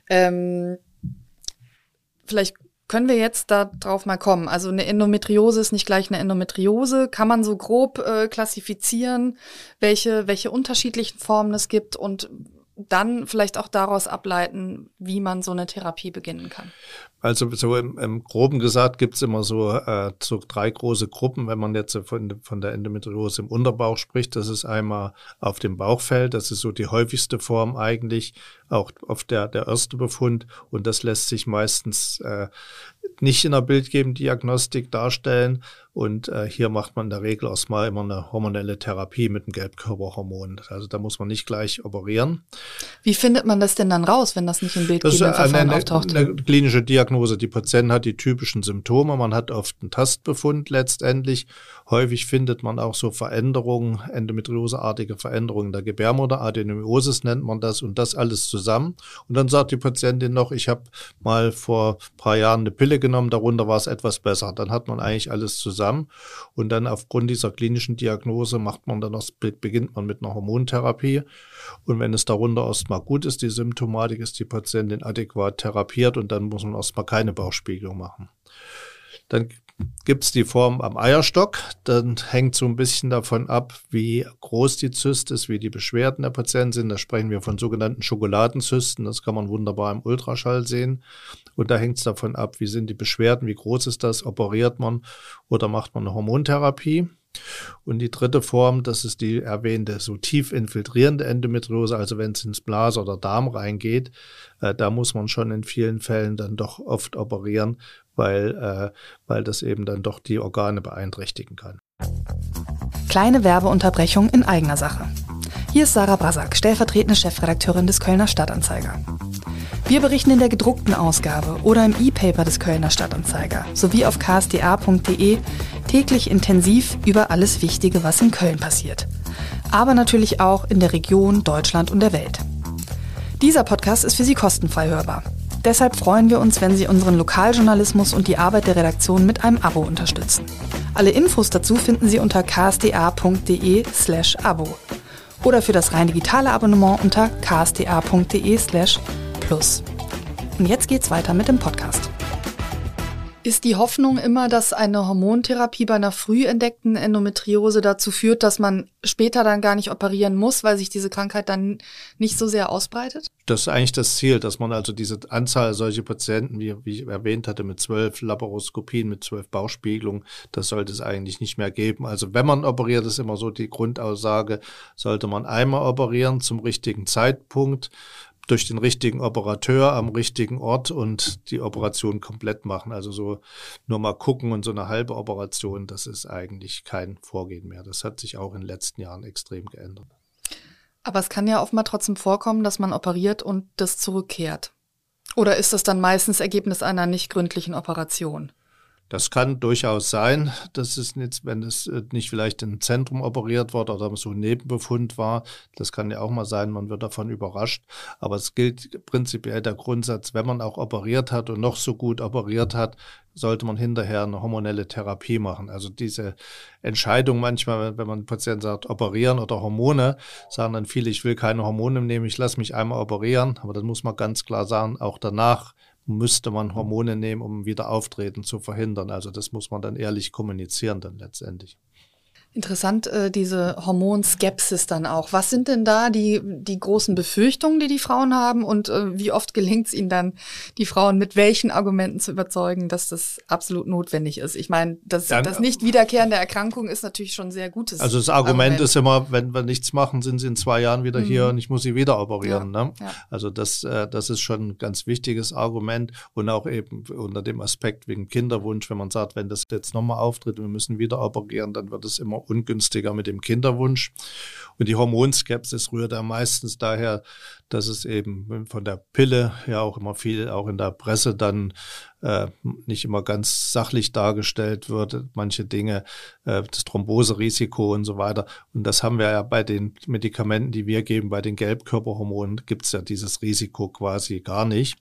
Vielleicht können wir jetzt da drauf mal kommen? Also eine Endometriose ist nicht gleich eine Endometriose. Kann man so grob klassifizieren, welche unterschiedlichen Formen es gibt und dann vielleicht auch daraus ableiten, wie man so eine Therapie beginnen kann? Also so im Groben gesagt gibt es immer so 3 große Gruppen, wenn man jetzt von der Endometriose im Unterbauch spricht. Das ist einmal auf dem Bauchfell, das ist so die häufigste Form eigentlich, auch oft der erste Befund. Und das lässt sich meistens nicht in der Bildgebend-Diagnostik darstellen. Und hier macht man in der Regel erstmal immer eine hormonelle Therapie mit dem Gelbkörperhormon. Also da muss man nicht gleich operieren. Wie findet man das denn dann raus, wenn das nicht im bildgebenden Verfahren auftaucht? Das ist eine klinische Diagnose. Die Patientin hat die typischen Symptome. Man hat oft einen Tastbefund letztendlich. Häufig findet man auch so Veränderungen, endometrioseartige Veränderungen der Gebärmutter. Adenomyosis nennt man das und das alles zusammen. Und dann sagt die Patientin noch, ich habe mal vor ein paar Jahren eine Pille genommen, darunter war es etwas besser. Dann hat man eigentlich alles zusammen. Und dann aufgrund dieser klinischen Diagnose beginnt man mit einer Hormontherapie. Und wenn es darunter erstmal gut ist, die Symptomatik, ist die Patientin adäquat therapiert und dann muss man erstmal keine Bauchspiegelung machen. Dann gibt es die Form am Eierstock. Dann hängt so ein bisschen davon ab, wie groß die Zyste ist, wie die Beschwerden der Patienten sind. Da sprechen wir von sogenannten Schokoladenzysten. Das kann man wunderbar im Ultraschall sehen. Und da hängt es davon ab, wie sind die Beschwerden, wie groß ist das, operiert man oder macht man eine Hormontherapie. Und die dritte Form, das ist die erwähnte so tief infiltrierende Endometriose, also wenn es ins Blase oder Darm reingeht, da muss man schon in vielen Fällen dann doch oft operieren, weil das eben dann doch die Organe beeinträchtigen kann. Kleine Werbeunterbrechung in eigener Sache. Hier ist Sarah Brasak, stellvertretende Chefredakteurin des Kölner Stadtanzeiger. Wir berichten in der gedruckten Ausgabe oder im E-Paper des Kölner Stadtanzeiger sowie auf ksda.de Täglich intensiv über alles Wichtige, was in Köln passiert. Aber natürlich auch in der Region, Deutschland und der Welt. Dieser Podcast ist für Sie kostenfrei hörbar. Deshalb freuen wir uns, wenn Sie unseren Lokaljournalismus und die Arbeit der Redaktion mit einem Abo unterstützen. Alle Infos dazu finden Sie unter ksda.de/Abo oder für das rein digitale Abonnement unter ksda.de/plus. Und jetzt geht's weiter mit dem Podcast. Ist die Hoffnung immer, dass eine Hormontherapie bei einer früh entdeckten Endometriose dazu führt, dass man später dann gar nicht operieren muss, weil sich diese Krankheit dann nicht so sehr ausbreitet? Das ist eigentlich das Ziel, dass man also diese Anzahl solcher Patienten, wie ich erwähnt hatte, mit 12 Laparoskopien, mit 12 Bauchspiegelungen, das sollte es eigentlich nicht mehr geben. Also wenn man operiert, ist immer so die Grundaussage, sollte man einmal operieren zum richtigen Zeitpunkt, durch den richtigen Operateur am richtigen Ort und die Operation komplett machen. Also so nur mal gucken und so eine halbe Operation, das ist eigentlich kein Vorgehen mehr. Das hat sich auch in den letzten Jahren extrem geändert. Aber es kann ja oftmals trotzdem vorkommen, dass man operiert und das zurückkehrt. Oder ist das dann meistens Ergebnis einer nicht gründlichen Operation? Das kann durchaus sein. Das ist jetzt, wenn es nicht vielleicht im Zentrum operiert wurde oder so ein Nebenbefund war. Das kann ja auch mal sein, man wird davon überrascht. Aber es gilt prinzipiell der Grundsatz, wenn man auch operiert hat und noch so gut operiert hat, sollte man hinterher eine hormonelle Therapie machen. Also diese Entscheidung manchmal, wenn man einen Patienten sagt, operieren oder Hormone, sagen dann viele, ich will keine Hormone nehmen, ich lasse mich einmal operieren. Aber dann muss man ganz klar sagen, auch danach müsste man Hormone nehmen, um wieder Auftreten zu verhindern. Also das muss man dann ehrlich kommunizieren dann letztendlich. Interessant, diese Hormonskepsis dann auch. Was sind denn da die großen Befürchtungen, die Frauen haben und wie oft gelingt es ihnen dann, die Frauen mit welchen Argumenten zu überzeugen, dass das absolut notwendig ist? Ich meine, das nicht wiederkehrende Erkrankung ist natürlich schon ein sehr gutes Also das Argument ist immer, wenn wir nichts machen, sind sie in 2 Jahren wieder hier und ich muss sie wieder operieren. Ja, ne? ja. Also das ist schon ein ganz wichtiges Argument und auch eben unter dem Aspekt wegen Kinderwunsch, wenn man sagt, wenn das jetzt nochmal auftritt und wir müssen wieder operieren, dann wird es immer ungünstiger mit dem Kinderwunsch. Und die Hormonskepsis rührt da meistens daher, dass es eben von der Pille ja auch immer viel, auch in der Presse dann nicht immer ganz sachlich dargestellt wird, manche Dinge, das Thromboserisiko und so weiter. Und das haben wir ja bei den Medikamenten, die wir geben, bei den Gelbkörperhormonen, gibt es ja dieses Risiko quasi gar nicht.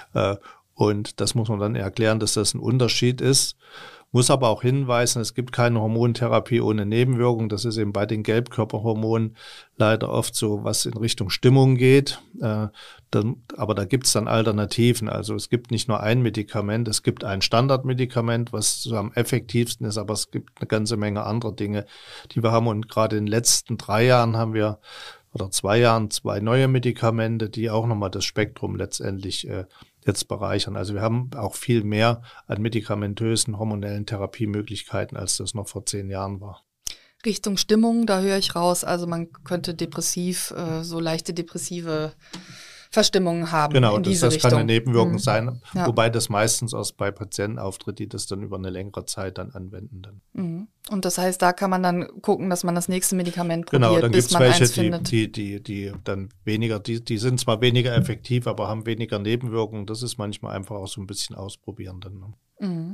Und das muss man dann erklären, dass das ein Unterschied ist. Muss aber auch hinweisen, es gibt keine Hormontherapie ohne Nebenwirkung. Das ist eben bei den Gelbkörperhormonen leider oft so, was in Richtung Stimmung geht. Aber da gibt es dann Alternativen. Also es gibt nicht nur ein Medikament, es gibt ein Standardmedikament, was so am effektivsten ist, aber es gibt eine ganze Menge anderer Dinge, die wir haben. Und gerade in den letzten 3 Jahren haben wir, oder 2 Jahren, 2 neue Medikamente, die auch nochmal das Spektrum letztendlich jetzt bereichern. Also wir haben auch viel mehr an medikamentösen, hormonellen Therapiemöglichkeiten, als das noch vor 10 Jahren war. Richtung Stimmung, da höre ich raus, also man könnte so leichte depressive Verstimmungen haben. Genau, in diese das Richtung. kann eine Nebenwirkung sein, Ja. wobei das meistens erst bei Patienten auftritt, die das dann über eine längere Zeit dann anwenden. Dann. Und das heißt, da kann man dann gucken, dass man das nächste Medikament probiert, Genau, dann bis gibt es man welche, eins findet. die dann weniger, die sind zwar weniger effektiv, aber haben weniger Nebenwirkungen. Das ist manchmal einfach auch so ein bisschen ausprobieren dann.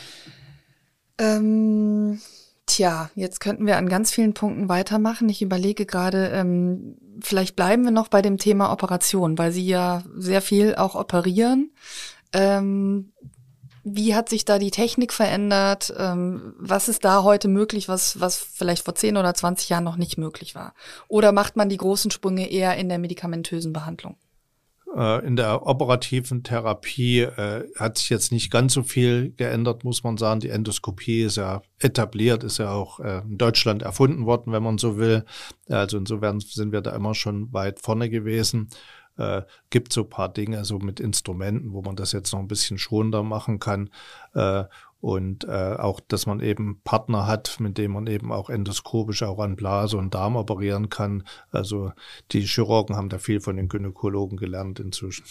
Ne? Tja, jetzt könnten wir an ganz vielen Punkten weitermachen. Ich überlege gerade, vielleicht bleiben wir noch bei dem Thema Operation, weil Sie ja sehr viel auch operieren. Wie hat sich da die Technik verändert? Was ist da heute möglich, was vielleicht vor 10 oder 20 Jahren noch nicht möglich war? Oder macht man die großen Sprünge eher in der medikamentösen Behandlung? In der operativen Therapie hat sich jetzt nicht ganz so viel geändert, muss man sagen. Die Endoskopie ist ja etabliert, ist ja auch in Deutschland erfunden worden, wenn man so will. Also insofern sind wir da immer schon weit vorne gewesen. Gibt so ein paar Dinge, so mit Instrumenten, wo man das jetzt noch ein bisschen schonender machen kann. Und auch, dass man eben Partner hat, mit dem man eben auch endoskopisch auch an Blase und Darm operieren kann. Also die Chirurgen haben da viel von den Gynäkologen gelernt inzwischen.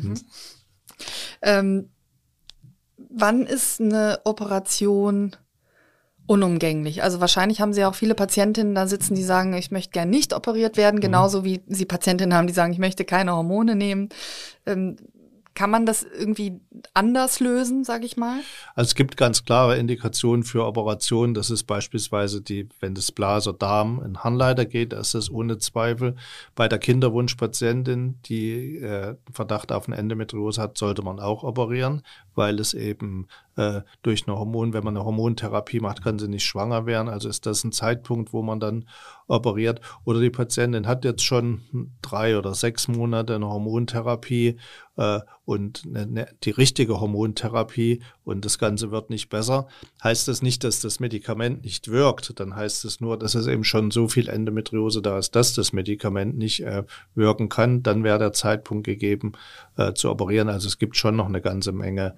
Wann ist eine Operation unumgänglich? Also wahrscheinlich haben Sie auch viele Patientinnen da sitzen, die sagen, ich möchte gern nicht operiert werden, genauso wie Sie Patientinnen haben, die sagen, ich möchte keine Hormone nehmen. Kann man das irgendwie anders lösen, sage ich mal? Also es gibt ganz klare Indikationen für Operationen. Das ist beispielsweise wenn das Blaser-Darm in Harnleiter geht, da ist das ohne Zweifel. Bei der Kinderwunschpatientin, die Verdacht auf eine Endometriose hat, sollte man auch operieren, weil es eben durch wenn man eine Hormontherapie macht, kann sie nicht schwanger werden. Also ist das ein Zeitpunkt, wo man dann operiert. Oder die Patientin hat jetzt schon 3 oder 6 Monate eine Hormontherapie und die richtige Hormontherapie und das Ganze wird nicht besser. Heißt das nicht, dass das Medikament nicht wirkt, dann heißt es nur, dass es eben schon so viel Endometriose da ist, dass das Medikament nicht wirken kann. Dann wäre der Zeitpunkt gegeben, zu operieren. Also es gibt schon noch eine ganze Menge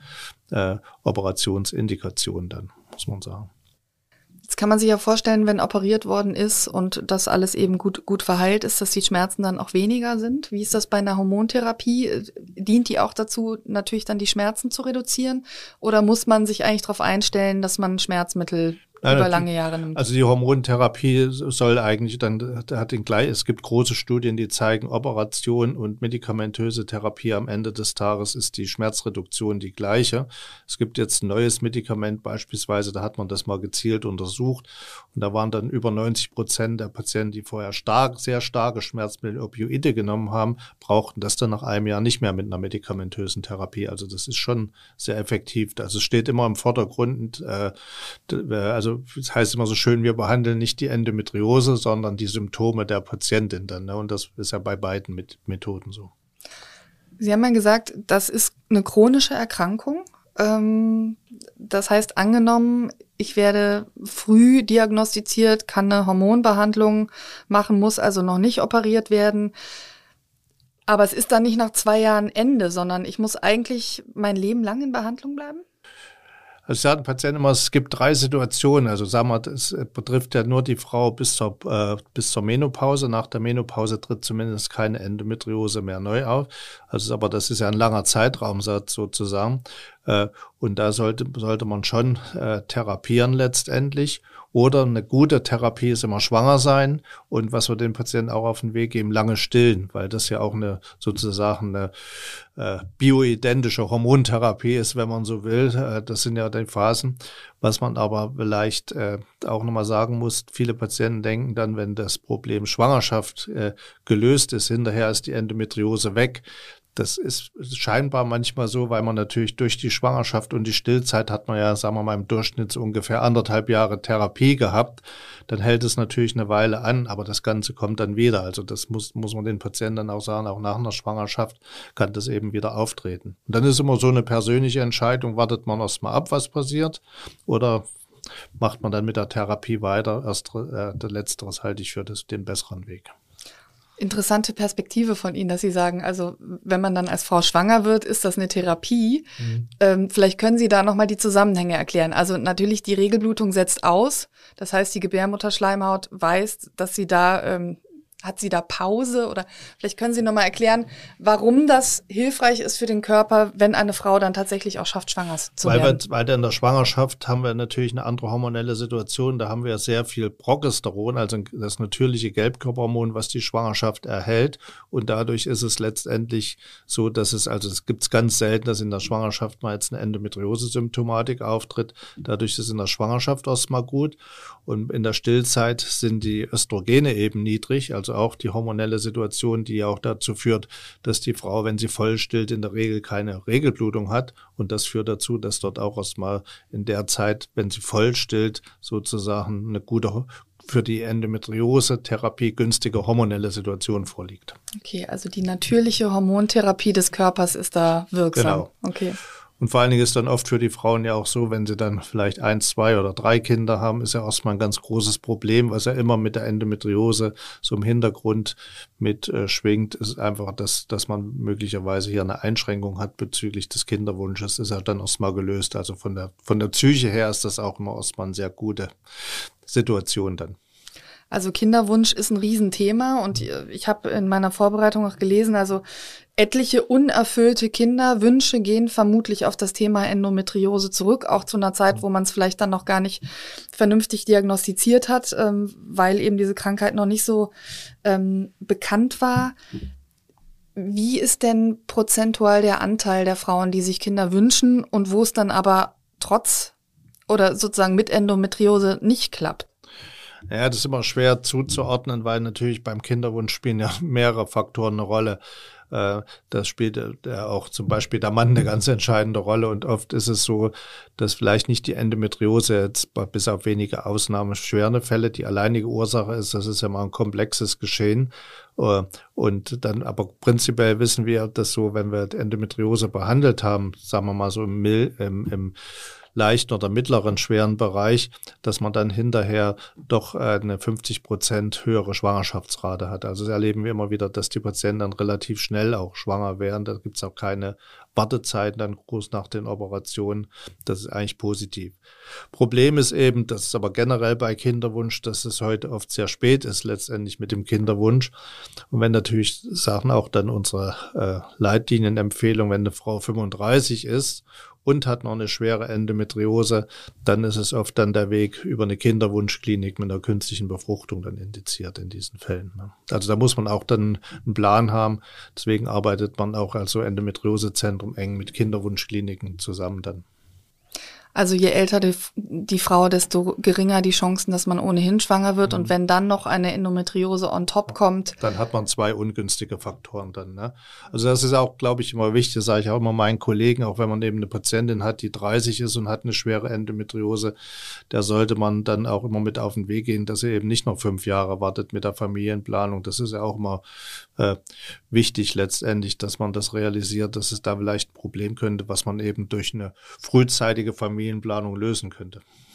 Operationsindikationen dann, muss man sagen. Jetzt kann man sich ja vorstellen, wenn operiert worden ist und das alles eben gut verheilt ist, dass die Schmerzen dann auch weniger sind. Wie ist das bei einer Hormontherapie? Dient die auch dazu, natürlich dann die Schmerzen zu reduzieren? Oder muss man sich eigentlich darauf einstellen, dass man Schmerzmittel über lange Jahre nimmt? Also die Hormontherapie soll eigentlich es gibt große Studien, die zeigen, Operation und medikamentöse Therapie am Ende des Tages ist die Schmerzreduktion die gleiche. Es gibt jetzt ein neues Medikament beispielsweise, da hat man das mal gezielt untersucht und da waren dann über 90% der Patienten, die vorher sehr starke Schmerzmittel, Opioide genommen haben, brauchten das dann nach einem Jahr nicht mehr mit einer medikamentösen Therapie. Also das ist schon sehr effektiv. Also es steht immer im Vordergrund, also das heißt immer so schön, wir behandeln nicht die Endometriose, sondern die Symptome der Patientin dann. Ne? Und das ist ja bei beiden Methoden so. Sie haben ja gesagt, das ist eine chronische Erkrankung. Das heißt, angenommen, ich werde früh diagnostiziert, kann eine Hormonbehandlung machen, muss also noch nicht operiert werden. Aber es ist dann nicht nach 2 Jahren Ende, sondern ich muss eigentlich mein Leben lang in Behandlung bleiben? Also sagen Patienten immer, es gibt 3 Situationen. Also sagen wir, das betrifft ja nur die Frau bis zur Menopause. Nach der Menopause tritt zumindest keine Endometriose mehr neu auf. Aber das ist ja ein langer Zeitraumsatz sozusagen. Und da sollte man schon therapieren letztendlich. Oder eine gute Therapie ist immer schwanger sein und was wir den Patienten auch auf den Weg geben, lange stillen, weil das ja auch sozusagen eine bioidentische Hormontherapie ist, wenn man so will. Das sind ja die Phasen. Was man aber vielleicht auch nochmal sagen muss, viele Patienten denken dann, wenn das Problem Schwangerschaft gelöst ist, hinterher ist die Endometriose weg. Das ist scheinbar manchmal so, weil man natürlich durch die Schwangerschaft und die Stillzeit hat man ja, sagen wir mal, im Durchschnitt so ungefähr 1,5 Jahre Therapie gehabt. Dann hält es natürlich eine Weile an, aber das Ganze kommt dann wieder. Also das muss man den Patienten dann auch sagen, auch nach einer Schwangerschaft kann das eben wieder auftreten. Und dann ist immer so eine persönliche Entscheidung, wartet man erst mal ab, was passiert, oder macht man dann mit der Therapie weiter. Letzteres halte ich für den besseren Weg. Interessante Perspektive von Ihnen, dass Sie sagen, also wenn man dann als Frau schwanger wird, ist das eine Therapie. Vielleicht können Sie da nochmal die Zusammenhänge erklären. Also natürlich, die Regelblutung setzt aus. Das heißt, die Gebärmutterschleimhaut weiß, dass sie da, hat sie da Pause? Oder vielleicht können Sie nochmal erklären, warum das hilfreich ist für den Körper, wenn eine Frau dann tatsächlich auch schafft, schwanger zu werden. Weil in der Schwangerschaft haben wir natürlich eine andere hormonelle Situation. Da haben wir sehr viel Progesteron, also das natürliche Gelbkörperhormon, was die Schwangerschaft erhält. Und dadurch ist es letztendlich so, dass es gibt es ganz selten, dass in der Schwangerschaft mal jetzt eine Endometriose-Symptomatik auftritt. Dadurch ist es in der Schwangerschaft erstmal gut. Und in der Stillzeit sind die Östrogene eben niedrig, also auch die hormonelle Situation, die auch dazu führt, dass die Frau, wenn sie voll stillt, in der Regel keine Regelblutung hat. Und das führt dazu, dass dort auch erstmal in der Zeit, wenn sie voll stillt, sozusagen eine gute, für die Endometriose-Therapie günstige hormonelle Situation vorliegt. Okay, also die natürliche Hormontherapie des Körpers ist da wirksam. Genau. Okay. Und vor allen Dingen ist dann oft für die Frauen ja auch so, wenn sie dann vielleicht 1, 2 oder 3 Kinder haben, ist ja erstmal ein ganz großes Problem, was ja immer mit der Endometriose so im Hintergrund mit schwingt, ist einfach, dass man möglicherweise hier eine Einschränkung hat bezüglich des Kinderwunsches, ist ja dann erstmal gelöst. Also von der Psyche her ist das auch immer erstmal eine sehr gute Situation dann. Also Kinderwunsch ist ein Riesenthema und ich habe in meiner Vorbereitung auch gelesen, also etliche unerfüllte Kinderwünsche gehen vermutlich auf das Thema Endometriose zurück, auch zu einer Zeit, wo man es vielleicht dann noch gar nicht vernünftig diagnostiziert hat, weil eben diese Krankheit noch nicht so bekannt war. Wie ist denn prozentual der Anteil der Frauen, die sich Kinder wünschen und wo es dann aber trotz oder sozusagen mit Endometriose nicht klappt? Ja, das ist immer schwer zuzuordnen, weil natürlich beim Kinderwunsch spielen ja mehrere Faktoren eine Rolle. Das spielt auch zum Beispiel der Mann eine ganz entscheidende Rolle. Und oft ist es so, dass vielleicht nicht die Endometriose jetzt bis auf wenige Ausnahmen schwere Fälle die alleinige Ursache ist. Das ist ja mal ein komplexes Geschehen. Und dann aber prinzipiell wissen wir, dass so, wenn wir Endometriose behandelt haben, sagen wir mal so im leichten oder mittleren schweren Bereich, dass man dann hinterher doch eine 50% höhere Schwangerschaftsrate hat. Also das erleben wir immer wieder, dass die Patienten dann relativ schnell auch schwanger werden. Da gibt es auch keine Wartezeiten dann groß nach den Operationen. Das ist eigentlich positiv. Problem ist eben, das ist aber generell bei Kinderwunsch, dass es heute oft sehr spät ist letztendlich mit dem Kinderwunsch. Und wenn natürlich, sagen auch dann unsere Leitlinienempfehlung, wenn eine Frau 35 ist und hat noch eine schwere Endometriose, dann ist es oft dann der Weg über eine Kinderwunschklinik mit einer künstlichen Befruchtung dann indiziert in diesen Fällen. Also da muss man auch dann einen Plan haben. Deswegen arbeitet man auch als so Endometriosezentrum eng mit Kinderwunschkliniken zusammen dann. Also je älter die Frau, desto geringer die Chancen, dass man ohnehin schwanger wird. Und wenn dann noch eine Endometriose on top kommt. Dann hat man 2 ungünstige Faktoren dann. Ne? Also das ist auch, glaube ich, immer wichtig, das sage ich auch immer meinen Kollegen, auch wenn man eben eine Patientin hat, die 30 ist und hat eine schwere Endometriose, der sollte man dann auch immer mit auf den Weg gehen, dass er eben nicht noch 5 Jahre wartet mit der Familienplanung. Das ist ja auch immer wichtig letztendlich, dass man das realisiert, dass es da vielleicht ein Problem könnte, was man eben durch eine frühzeitige Familienplanung lösen könnte.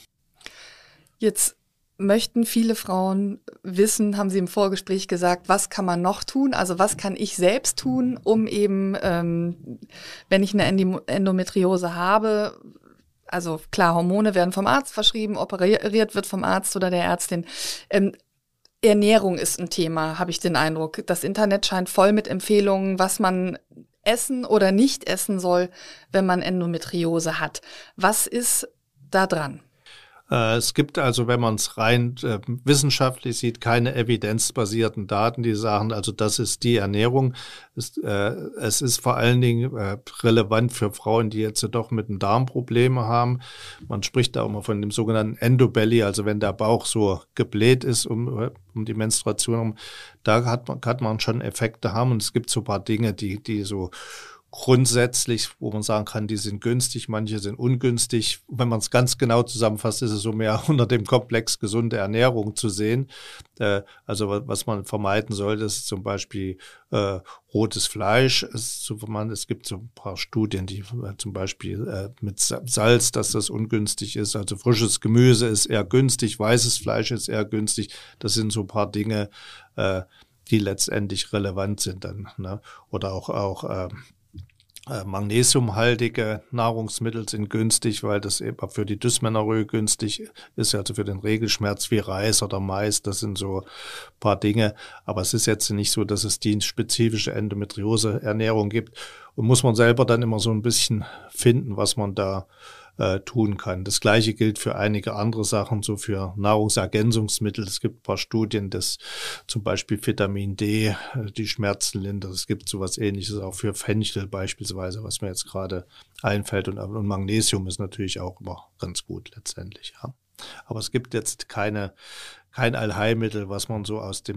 Jetzt möchten viele Frauen wissen, haben Sie im Vorgespräch gesagt, was kann man noch tun? Also was kann ich selbst tun, um eben, wenn ich eine Endometriose habe, also klar, Hormone werden vom Arzt verschrieben, operiert wird vom Arzt oder der Ärztin. Ernährung ist ein Thema, habe ich den Eindruck. Das Internet scheint voll mit Empfehlungen, was man essen oder nicht essen soll, wenn man Endometriose hat. Was ist da dran? Es gibt also, wenn man es rein wissenschaftlich sieht, keine evidenzbasierten Daten, die sagen, also das ist die Ernährung. Es ist vor allen Dingen relevant für Frauen, die jetzt doch mit dem Darm Probleme haben. Man spricht da immer von dem sogenannten Endobelly, also wenn der Bauch so gebläht ist um die Menstruation, da hat man schon Effekte haben. Und es gibt so ein paar Dinge, die so grundsätzlich, wo man sagen kann, die sind günstig, manche sind ungünstig. Wenn man es ganz genau zusammenfasst, ist es so mehr unter dem Komplex gesunde Ernährung zu sehen. Also was man vermeiden sollte, ist zum Beispiel rotes Fleisch. Es gibt so ein paar Studien, die zum Beispiel mit Salz, dass das ungünstig ist. Also frisches Gemüse ist eher günstig, weißes Fleisch ist eher günstig. Das sind so ein paar Dinge, die letztendlich relevant sind dann. Ne? Oder auch magnesiumhaltige Nahrungsmittel sind günstig, weil das eben für die Dysmenorrhoe günstig ist, also für den Regelschmerz wie Reis oder Mais. Das sind so ein paar Dinge. Aber es ist jetzt nicht so, dass es die spezifische Endometriose-Ernährung gibt. Und muss man selber dann immer so ein bisschen finden, was man da tun kann. Das Gleiche gilt für einige andere Sachen, so für Nahrungsergänzungsmittel. Es gibt ein paar Studien, dass zum Beispiel Vitamin D die Schmerzen lindert. Es gibt sowas Ähnliches auch für Fenchel beispielsweise, was mir jetzt gerade einfällt. Und Magnesium ist natürlich auch immer ganz gut letztendlich. Ja. Aber es gibt jetzt kein Allheilmittel, was man so aus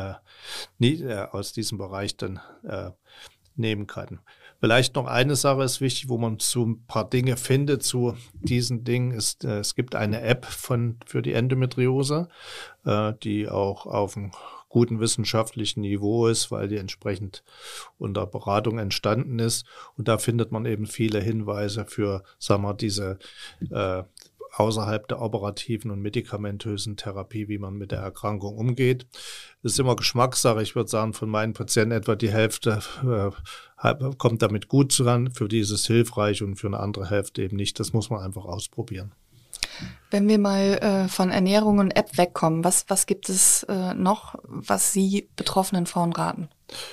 diesem Bereich dann nehmen kann. Vielleicht noch eine Sache ist wichtig, wo man so ein paar Dinge findet zu diesen Dingen, ist, es gibt eine App für die Endometriose, die auch auf einem guten wissenschaftlichen Niveau ist, weil die entsprechend unter Beratung entstanden ist. Und da findet man eben viele Hinweise für, sagen wir, diese außerhalb der operativen und medikamentösen Therapie, wie man mit der Erkrankung umgeht. Das ist immer Geschmackssache. Ich würde sagen, von meinen Patienten etwa die Hälfte kommt damit gut dran. Für die ist es hilfreich und für eine andere Hälfte eben nicht. Das muss man einfach ausprobieren. Wenn wir mal von Ernährung und App wegkommen, was gibt es noch, was Sie betroffenen Frauen raten?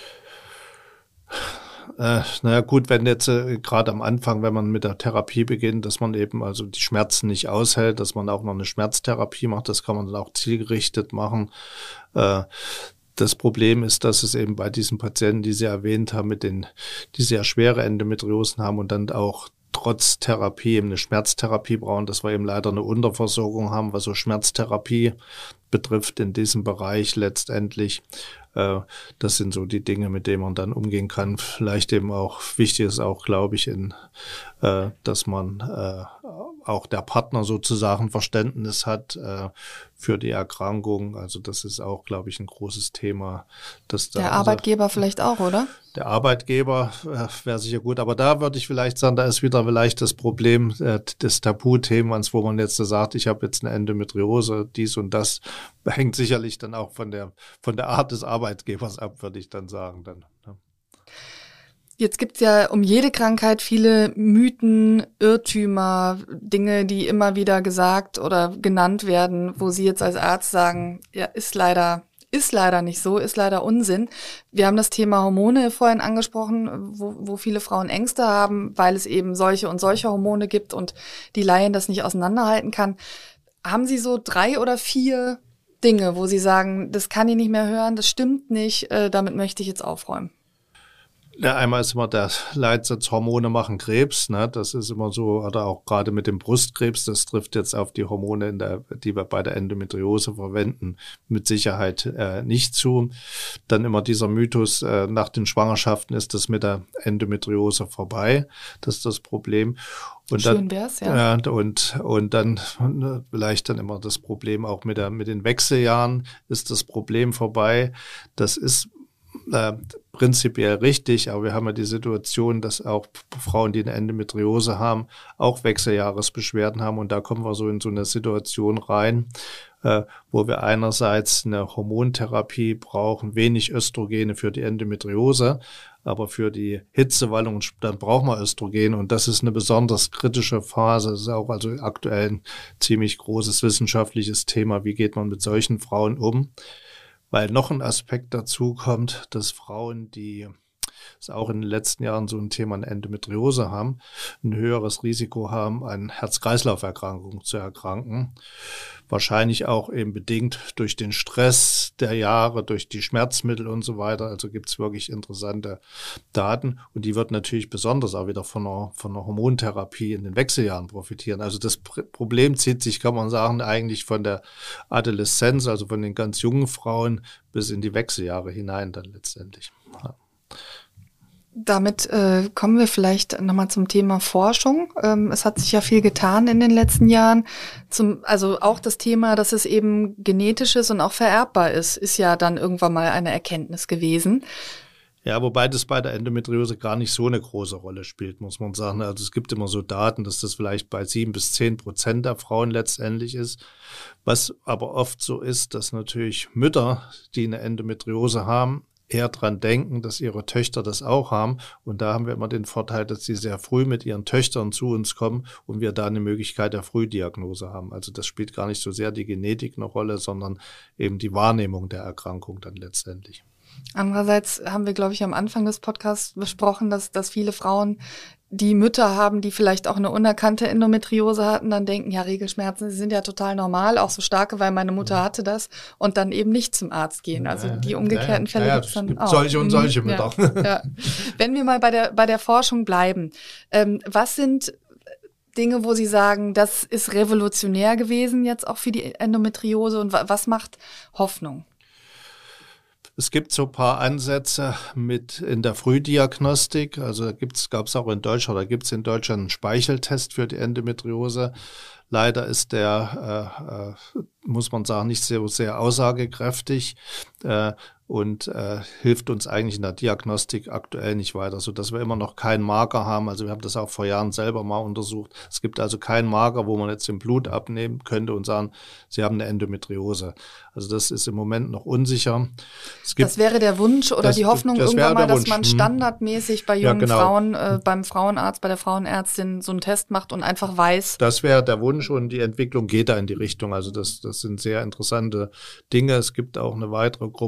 Naja gut, wenn jetzt gerade am Anfang, wenn man mit der Therapie beginnt, dass man eben also die Schmerzen nicht aushält, dass man auch noch eine Schmerztherapie macht, das kann man dann auch zielgerichtet machen. Das Problem ist, dass es eben bei diesen Patienten, die Sie erwähnt haben, die sehr schwere Endometriosen haben und dann auch trotz Therapie eben eine Schmerztherapie brauchen, dass wir eben leider eine Unterversorgung haben, was so Schmerztherapie betrifft in diesem Bereich letztendlich. Das sind so die Dinge, mit denen man dann umgehen kann. Vielleicht eben auch wichtig ist auch, glaube ich, dass man auch der Partner sozusagen Verständnis hat für die Erkrankung. Also das ist auch, glaube ich, ein großes Thema. Der Arbeitgeber vielleicht auch, oder? Der Arbeitgeber wäre sicher gut, aber da würde ich vielleicht sagen, da ist wieder vielleicht das Problem des Tabuthemas, wo man jetzt sagt, ich habe jetzt eine Endometriose, dies und das, hängt sicherlich dann auch von der Art des Arbeitgebers ab, würde ich dann sagen. Jetzt gibt's ja um jede Krankheit viele Mythen, Irrtümer, Dinge, die immer wieder gesagt oder genannt werden, wo Sie jetzt als Arzt sagen, ja, ist leider nicht so, ist leider Unsinn. Wir haben das Thema Hormone vorhin angesprochen, wo viele Frauen Ängste haben, weil es eben solche und solche Hormone gibt und die Laien das nicht auseinanderhalten kann. Haben Sie so 3 oder 4 Dinge, wo Sie sagen, das kann ich nicht mehr hören, das stimmt nicht, damit möchte ich jetzt aufräumen? Ja, einmal ist immer der Leitsatz, Hormone machen Krebs, ne? Das ist immer so, oder auch gerade mit dem Brustkrebs, das trifft jetzt auf die Hormone, die wir bei der Endometriose verwenden, mit Sicherheit nicht zu. Dann immer dieser Mythos, nach den Schwangerschaften ist das mit der Endometriose vorbei. Das ist das Problem. Und schön wär's, ja. Und dann vielleicht dann immer das Problem auch mit den Wechseljahren ist das Problem vorbei. Das ist prinzipiell richtig, aber wir haben ja die Situation, dass auch Frauen, die eine Endometriose haben, auch Wechseljahresbeschwerden haben und da kommen wir so in so eine Situation rein, wo wir einerseits eine Hormontherapie brauchen, wenig Östrogene für die Endometriose, aber für die Hitzewallung, dann brauchen wir Östrogen und das ist eine besonders kritische Phase. Das ist auch also aktuell ein ziemlich großes wissenschaftliches Thema. Wie geht man mit solchen Frauen um? Weil noch ein Aspekt dazu kommt, dass Frauen, die das auch in den letzten Jahren so ein Thema, eine Endometriose haben, ein höheres Risiko haben, an Herz-Kreislauf-Erkrankungen zu erkranken. Wahrscheinlich auch eben bedingt durch den Stress der Jahre, durch die Schmerzmittel und so weiter. Also gibt es wirklich interessante Daten. Und die wird natürlich besonders auch wieder von einer Hormontherapie in den Wechseljahren profitieren. Also das Problem zieht sich, kann man sagen, eigentlich von der Adoleszenz, also von den ganz jungen Frauen bis in die Wechseljahre hinein dann letztendlich. Ja. Damit kommen wir vielleicht nochmal zum Thema Forschung. Es hat sich ja viel getan in den letzten Jahren. Also auch das Thema, dass es eben genetisch ist und auch vererbbar ist ja dann irgendwann mal eine Erkenntnis gewesen. Ja, wobei das bei der Endometriose gar nicht so eine große Rolle spielt, muss man sagen. Also es gibt immer so Daten, dass das vielleicht bei 7-10% der Frauen letztendlich ist. Was aber oft so ist, dass natürlich Mütter, die eine Endometriose haben, eher dran denken, dass ihre Töchter das auch haben. Und da haben wir immer den Vorteil, dass sie sehr früh mit ihren Töchtern zu uns kommen und wir da eine Möglichkeit der Frühdiagnose haben. Also das spielt gar nicht so sehr die Genetik eine Rolle, sondern eben die Wahrnehmung der Erkrankung dann letztendlich. Andererseits haben wir, glaube ich, am Anfang des Podcasts besprochen, dass viele Frauen, die Mütter haben, die vielleicht auch eine unerkannte Endometriose hatten, dann denken, ja, Regelschmerzen, sie sind ja total normal, auch so starke, weil meine Mutter hatte das und dann eben nicht zum Arzt gehen. Also die umgekehrten Fälle gibt es dann auch. Solche und solche Mütter. Ja. Wenn wir mal bei der Forschung bleiben, was sind Dinge, wo Sie sagen, das ist revolutionär gewesen jetzt auch für die Endometriose und was macht Hoffnung? Es gibt so ein paar Ansätze mit in der Frühdiagnostik. Also gab es auch in Deutschland, oder gibt es in Deutschland einen Speicheltest für die Endometriose. Leider ist der, muss man sagen, nicht sehr, sehr aussagekräftig und hilft uns eigentlich in der Diagnostik aktuell nicht weiter, sodass wir immer noch keinen Marker haben. Also wir haben das auch vor Jahren selber mal untersucht. Es gibt also keinen Marker, wo man jetzt im Blut abnehmen könnte und sagen, Sie haben eine Endometriose. Also das ist im Moment noch unsicher. Das wäre der Wunsch oder die Hoffnung irgendwann mal, dass man standardmäßig bei jungen Frauen, beim Frauenarzt, bei der Frauenärztin so einen Test macht und einfach weiß. Das wäre der Wunsch und die Entwicklung geht da in die Richtung. Also das sind sehr interessante Dinge. Es gibt auch eine weitere Gruppe aus Österreich,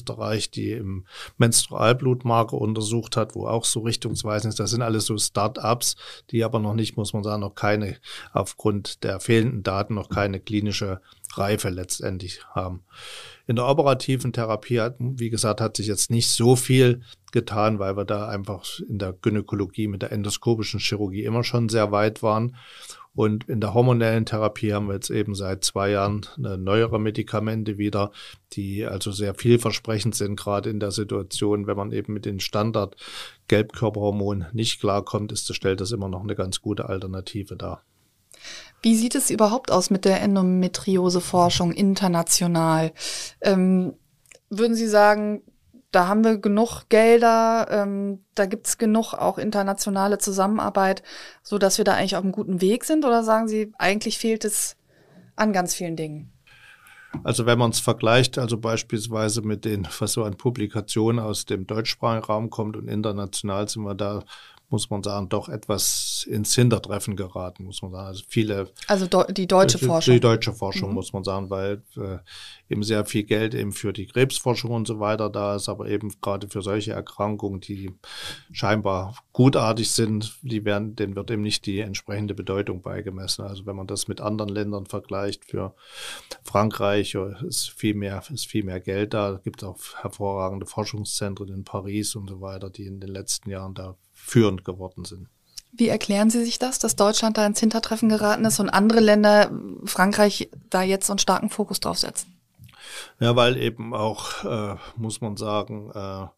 Österreich, die im Menstrualblutmarker untersucht hat, wo auch so richtungsweisend ist. Das sind alles so Start-ups, die aber noch nicht, muss man sagen, noch keine, aufgrund der fehlenden Daten, noch keine klinische Reife letztendlich haben. In der operativen Therapie, wie gesagt, hat sich jetzt nicht so viel getan, weil wir da einfach in der Gynäkologie mit der endoskopischen Chirurgie immer schon sehr weit waren. Und in der hormonellen Therapie haben wir jetzt eben seit 2 Jahren neuere Medikamente wieder, die also sehr vielversprechend sind, gerade in der Situation, wenn man eben mit den Standard-Gelbkörperhormonen nicht klarkommt, stellt das immer noch eine ganz gute Alternative dar. Wie sieht es überhaupt aus mit der Endometriose-Forschung international? Würden Sie sagen, da haben wir genug Gelder, da gibt es genug auch internationale Zusammenarbeit, so dass wir da eigentlich auf einem guten Weg sind? Oder sagen Sie, eigentlich fehlt es an ganz vielen Dingen? Also wenn man es vergleicht, also beispielsweise mit den, was so an Publikationen aus dem deutschsprachigen Raum kommt und international sind wir da, muss man sagen, doch etwas ins Hintertreffen geraten, muss man sagen. Also die deutsche Forschung. Die deutsche Forschung, muss man sagen, weil eben sehr viel Geld eben für die Krebsforschung und so weiter da ist, aber eben gerade für solche Erkrankungen, die scheinbar gutartig sind, denen wird eben nicht die entsprechende Bedeutung beigemessen. Also wenn man das mit anderen Ländern vergleicht, für Frankreich ist viel mehr Geld da. Es gibt auch hervorragende Forschungszentren in Paris und so weiter, die in den letzten Jahren da führend geworden sind. Wie erklären Sie sich das, dass Deutschland da ins Hintertreffen geraten ist und andere Länder, Frankreich, da jetzt so einen starken Fokus drauf setzen? Ja, weil eben auch, muss man sagen,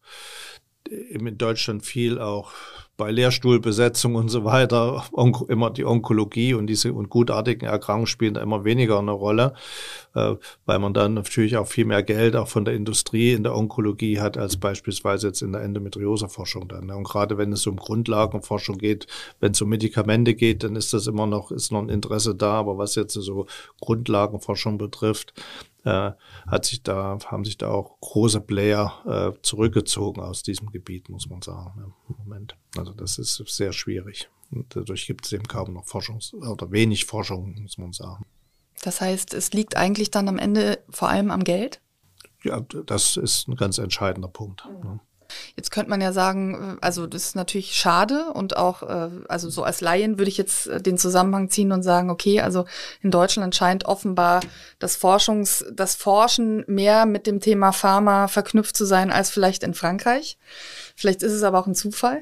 eben in Deutschland viel auch bei Lehrstuhlbesetzung und so weiter, immer die Onkologie und diese und gutartigen Erkrankungen spielen da immer weniger eine Rolle, weil man dann natürlich auch viel mehr Geld auch von der Industrie in der Onkologie hat, als beispielsweise jetzt in der Endometrioseforschung dann. Und gerade wenn es um Grundlagenforschung geht, wenn es um Medikamente geht, dann ist noch ein Interesse da, aber was jetzt so Grundlagenforschung betrifft, haben sich da auch große Player zurückgezogen aus diesem Gebiet, muss man sagen, im Moment. Also das ist sehr schwierig. Und dadurch gibt es eben kaum noch wenig Forschung, muss man sagen. Das heißt, es liegt eigentlich dann am Ende vor allem am Geld? Ja, das ist ein ganz entscheidender Punkt. Ja. Jetzt könnte man ja sagen, also das ist natürlich schade und auch, also so als Laien würde ich jetzt den Zusammenhang ziehen und sagen, okay, also in Deutschland scheint offenbar das Forschen mehr mit dem Thema Pharma verknüpft zu sein als vielleicht in Frankreich. Vielleicht ist es aber auch ein Zufall.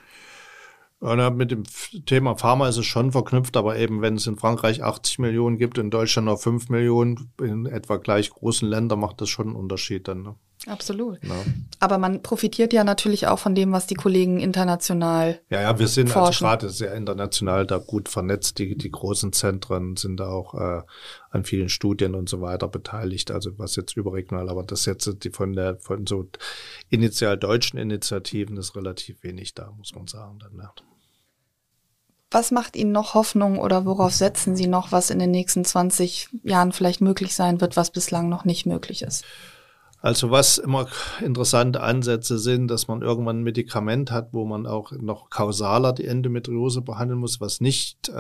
Ja, mit dem Thema Pharma ist es schon verknüpft, aber eben wenn es in Frankreich 80 Millionen gibt, in Deutschland noch 5 Millionen, in etwa gleich großen Ländern macht das schon einen Unterschied dann. Ne? Absolut. Ja. Aber man profitiert ja natürlich auch von dem, was die Kollegen international Ja, wir sind forschen. also gerade sehr international da gut vernetzt. Die großen Zentren sind da auch an vielen Studien und so weiter beteiligt. Also was jetzt überregional, aber das jetzt von so initial deutschen Initiativen ist relativ wenig da, muss man sagen. Dann, ja. Was macht Ihnen noch Hoffnung oder worauf setzen Sie noch, was in den nächsten 20 Jahren vielleicht möglich sein wird, was bislang noch nicht möglich ist? Also was immer interessante Ansätze sind, dass man irgendwann ein Medikament hat, wo man auch noch kausaler die Endometriose behandeln muss, was nicht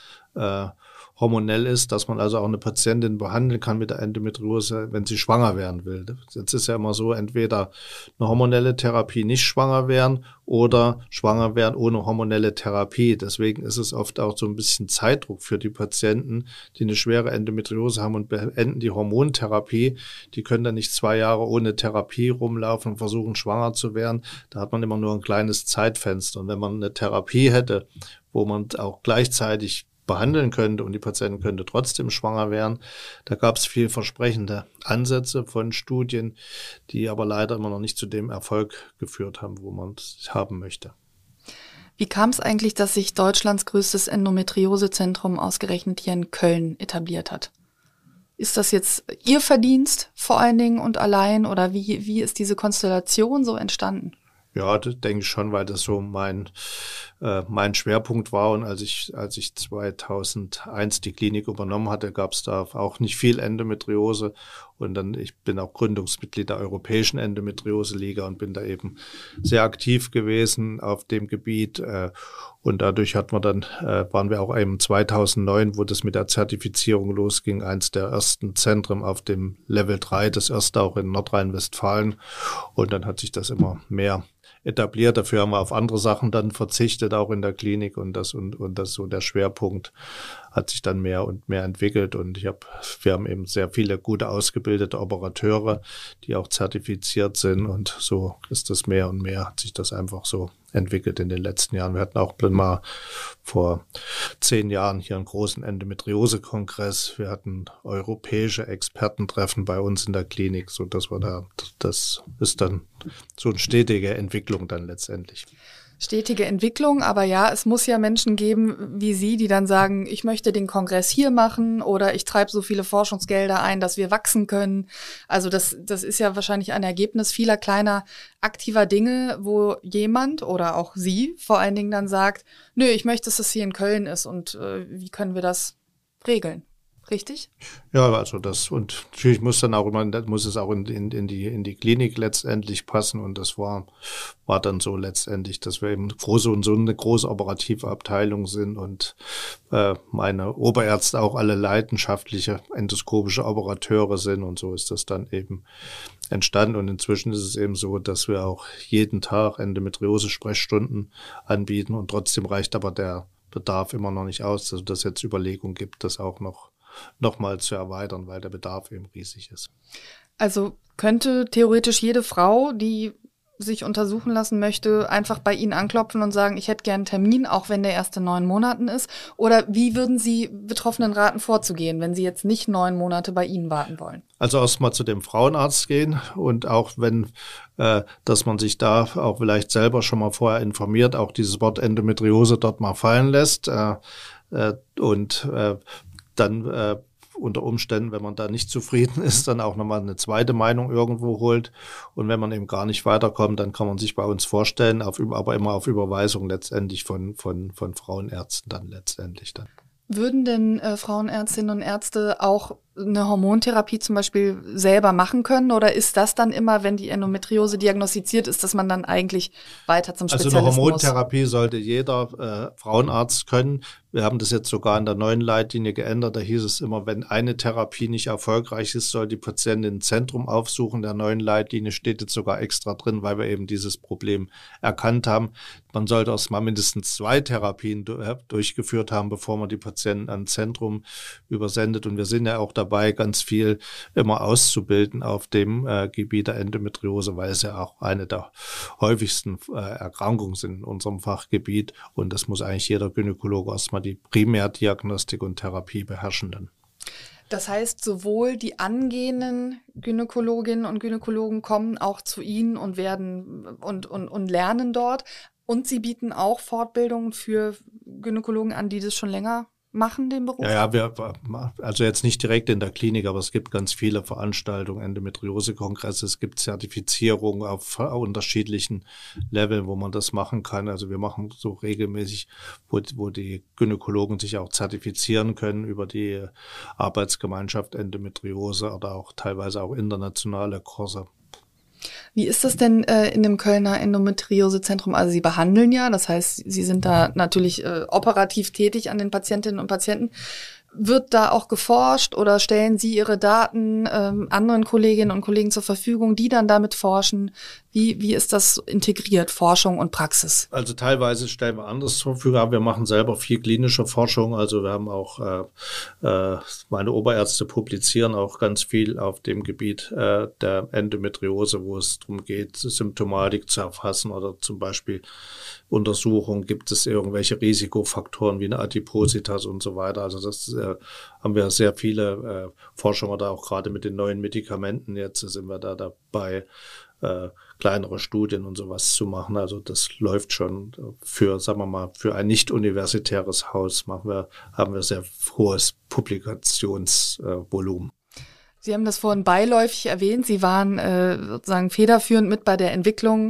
hormonell ist, dass man also auch eine Patientin behandeln kann mit der Endometriose, wenn sie schwanger werden will. Jetzt ist ja immer so, entweder eine hormonelle Therapie nicht schwanger werden oder schwanger werden ohne hormonelle Therapie. Deswegen ist es oft auch so ein bisschen Zeitdruck für die Patienten, die eine schwere Endometriose haben und beenden die Hormontherapie. Die können dann nicht 2 Jahre ohne Therapie rumlaufen und versuchen, schwanger zu werden. Da hat man immer nur ein kleines Zeitfenster. Und wenn man eine Therapie hätte, wo man auch gleichzeitig behandeln könnte und die Patienten könnte trotzdem schwanger werden. Da gab es vielversprechende Ansätze von Studien, die aber leider immer noch nicht zu dem Erfolg geführt haben, wo man es haben möchte. Wie kam es eigentlich, dass sich Deutschlands größtes Endometriosezentrum ausgerechnet hier in Köln etabliert hat? Ist das jetzt Ihr Verdienst vor allen Dingen und allein oder wie ist diese Konstellation so entstanden? Ja, das denke ich schon, weil das so mein Schwerpunkt war. Und als ich 2001 die Klinik übernommen hatte, gab es da auch nicht viel Endometriose. Und dann, ich bin auch Gründungsmitglied der Europäischen Endometriose-Liga und bin da eben sehr aktiv gewesen auf dem Gebiet. Und dadurch waren wir auch eben 2009, wo das mit der Zertifizierung losging, eins der ersten Zentren auf dem Level 3, das erste auch in Nordrhein-Westfalen. Und dann hat sich das immer mehr etabliert. Dafür haben wir auf andere Sachen dann verzichtet, auch in der Klinik. Und das so der Schwerpunkt hat sich dann mehr und mehr entwickelt. Und wir haben eben sehr viele gute ausgebildete Operateure, die auch zertifiziert sind. Und so ist das mehr und mehr, hat sich das einfach so entwickelt in den letzten Jahren. Wir hatten auch mal vor 10 Jahren hier einen großen Endometriose-Kongress. Wir hatten europäische Expertentreffen bei uns in der Klinik, so dass das ist dann so eine stetige Entwicklung dann letztendlich. Stetige Entwicklung, aber ja, es muss ja Menschen geben wie Sie, die dann sagen, ich möchte den Kongress hier machen oder ich treibe so viele Forschungsgelder ein, dass wir wachsen können. Also das ist ja wahrscheinlich ein Ergebnis vieler kleiner aktiver Dinge, wo jemand oder auch Sie vor allen Dingen dann sagt, nö, ich möchte, dass das hier in Köln ist und wie können wir das regeln? Richtig? Ja, also und natürlich muss es auch in die Klinik letztendlich passen und das war dann so letztendlich, dass wir eben eine große operative Abteilung sind und meine Oberärzte auch alle leidenschaftliche endoskopische Operateure sind und so ist das dann eben entstanden und inzwischen ist es eben so, dass wir auch jeden Tag Endometriose-Sprechstunden anbieten und trotzdem reicht aber der Bedarf immer noch nicht aus, also dass es jetzt Überlegungen gibt, das auch noch mal zu erweitern, weil der Bedarf eben riesig ist. Also könnte theoretisch jede Frau, die sich untersuchen lassen möchte, einfach bei Ihnen anklopfen und sagen, ich hätte gern einen Termin, auch wenn der erst in 9 Monaten ist? Oder wie würden Sie Betroffenen raten, vorzugehen, wenn sie jetzt nicht 9 Monate bei Ihnen warten wollen? Also erstmal zu dem Frauenarzt gehen und auch dass man sich da auch vielleicht selber schon mal vorher informiert, auch dieses Wort Endometriose dort mal fallen lässt dann unter Umständen, wenn man da nicht zufrieden ist, dann auch nochmal eine zweite Meinung irgendwo holt. Und wenn man eben gar nicht weiterkommt, dann kann man sich bei uns vorstellen, aber immer auf Überweisung letztendlich von Frauenärzten dann letztendlich dann. Würden denn Frauenärztinnen und Ärzte auch eine Hormontherapie zum Beispiel selber machen können? Oder ist das dann immer, wenn die Endometriose diagnostiziert ist, dass man dann eigentlich weiter zum Spezialisten muss? Also eine Hormontherapie sollte jeder Frauenarzt können. Wir haben das jetzt sogar in der neuen Leitlinie geändert. Da hieß es immer, wenn eine Therapie nicht erfolgreich ist, soll die Patientin ein Zentrum aufsuchen. In der neuen Leitlinie steht jetzt sogar extra drin, weil wir eben dieses Problem erkannt haben. Man sollte erst mal mindestens 2 Therapien durchgeführt haben, bevor man die Patienten an ein Zentrum übersendet. Und wir sind ja auch dabei, ganz viel immer auszubilden auf dem Gebiet der Endometriose, weil es ja auch eine der häufigsten Erkrankungen sind in unserem Fachgebiet. Und das muss eigentlich jeder Gynäkologe erstmal die Primärdiagnostik und Therapie beherrschen dann. Das heißt, sowohl die angehenden Gynäkologinnen und Gynäkologen kommen auch zu Ihnen und werden und lernen dort. Und Sie bieten auch Fortbildungen für Gynäkologen an, die das schon länger machen, den Beruf? Ja, also jetzt nicht direkt in der Klinik, aber es gibt ganz viele Veranstaltungen, Endometriose-Kongresse, es gibt Zertifizierungen auf unterschiedlichen Leveln, wo man das machen kann. Also wir machen so regelmäßig, wo die Gynäkologen sich auch zertifizieren können über die Arbeitsgemeinschaft Endometriose oder auch teilweise auch internationale Kurse. Wie ist das denn in dem Kölner Endometriosezentrum? Also Sie behandeln ja, das heißt, Sie sind da natürlich operativ tätig an den Patientinnen und Patienten. Wird da auch geforscht oder stellen Sie Ihre Daten anderen Kolleginnen und Kollegen zur Verfügung, die dann damit forschen? Wie ist das integriert, Forschung und Praxis? Also teilweise stellen wir anders zur Verfügung, aber wir machen selber viel klinische Forschung. Also wir haben auch, meine Oberärzte publizieren auch ganz viel auf dem Gebiet der Endometriose, wo es darum geht, Symptomatik zu erfassen oder zum Beispiel Untersuchungen, gibt es irgendwelche Risikofaktoren wie eine Adipositas und so weiter. Also das haben wir sehr viele Forschung oder auch gerade mit den neuen Medikamenten. Jetzt sind wir da dabei, kleinere Studien und sowas zu machen. Also das läuft schon für, sagen wir mal, für ein nicht universitäres Haus haben wir sehr hohes Publikationsvolumen. Sie haben das vorhin beiläufig erwähnt. Sie waren sozusagen federführend mit bei der Entwicklung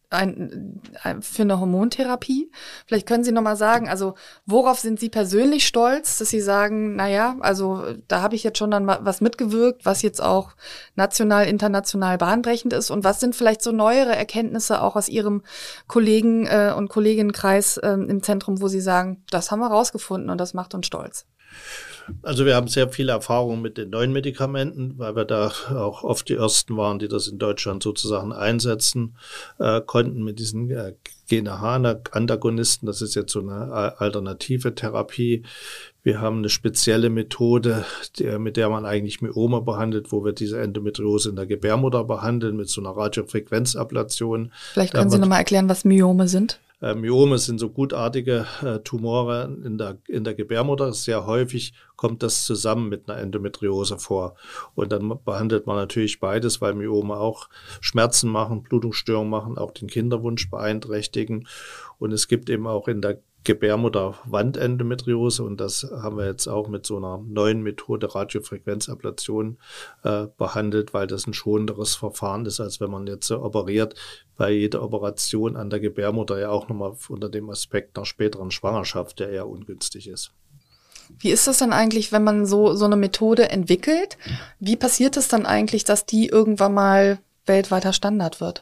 für eine Hormontherapie. Vielleicht können Sie nochmal sagen, also worauf sind Sie persönlich stolz, dass Sie sagen, naja, also da habe ich jetzt schon dann was mitgewirkt, was jetzt auch national, international bahnbrechend ist, und was sind vielleicht so neuere Erkenntnisse auch aus Ihrem Kollegen- und Kolleginnenkreis im Zentrum, wo Sie sagen, das haben wir rausgefunden und das macht uns stolz? Also wir haben sehr viele Erfahrungen mit den neuen Medikamenten, weil wir da auch oft die Ersten waren, die das in Deutschland sozusagen einsetzen konnten mit diesen GNRH-Antagonisten. Das ist jetzt so eine alternative Therapie. Wir haben eine spezielle Methode, mit der man eigentlich Myome behandelt, wo wir diese Endometriose in der Gebärmutter behandeln mit so einer Radiofrequenzablation. Vielleicht können Sie nochmal erklären, was Myome sind. Myome sind so gutartige Tumore in der Gebärmutter. Sehr häufig kommt das zusammen mit einer Endometriose vor. Und dann behandelt man natürlich beides, weil Myome auch Schmerzen machen, Blutungsstörungen machen, auch den Kinderwunsch beeinträchtigen. Und es gibt eben auch in der Gebärmutterwandendometriose, und das haben wir jetzt auch mit so einer neuen Methode Radiofrequenzablation behandelt, weil das ein schonenderes Verfahren ist, als wenn man jetzt operiert, bei jeder Operation an der Gebärmutter ja auch nochmal unter dem Aspekt einer späteren Schwangerschaft, der eher ungünstig ist. Wie ist das dann eigentlich, wenn man so eine Methode entwickelt? Wie passiert es dann eigentlich, dass die irgendwann mal weltweiter Standard wird?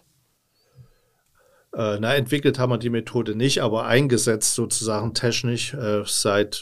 Entwickelt haben wir die Methode nicht, aber eingesetzt sozusagen technisch. Seit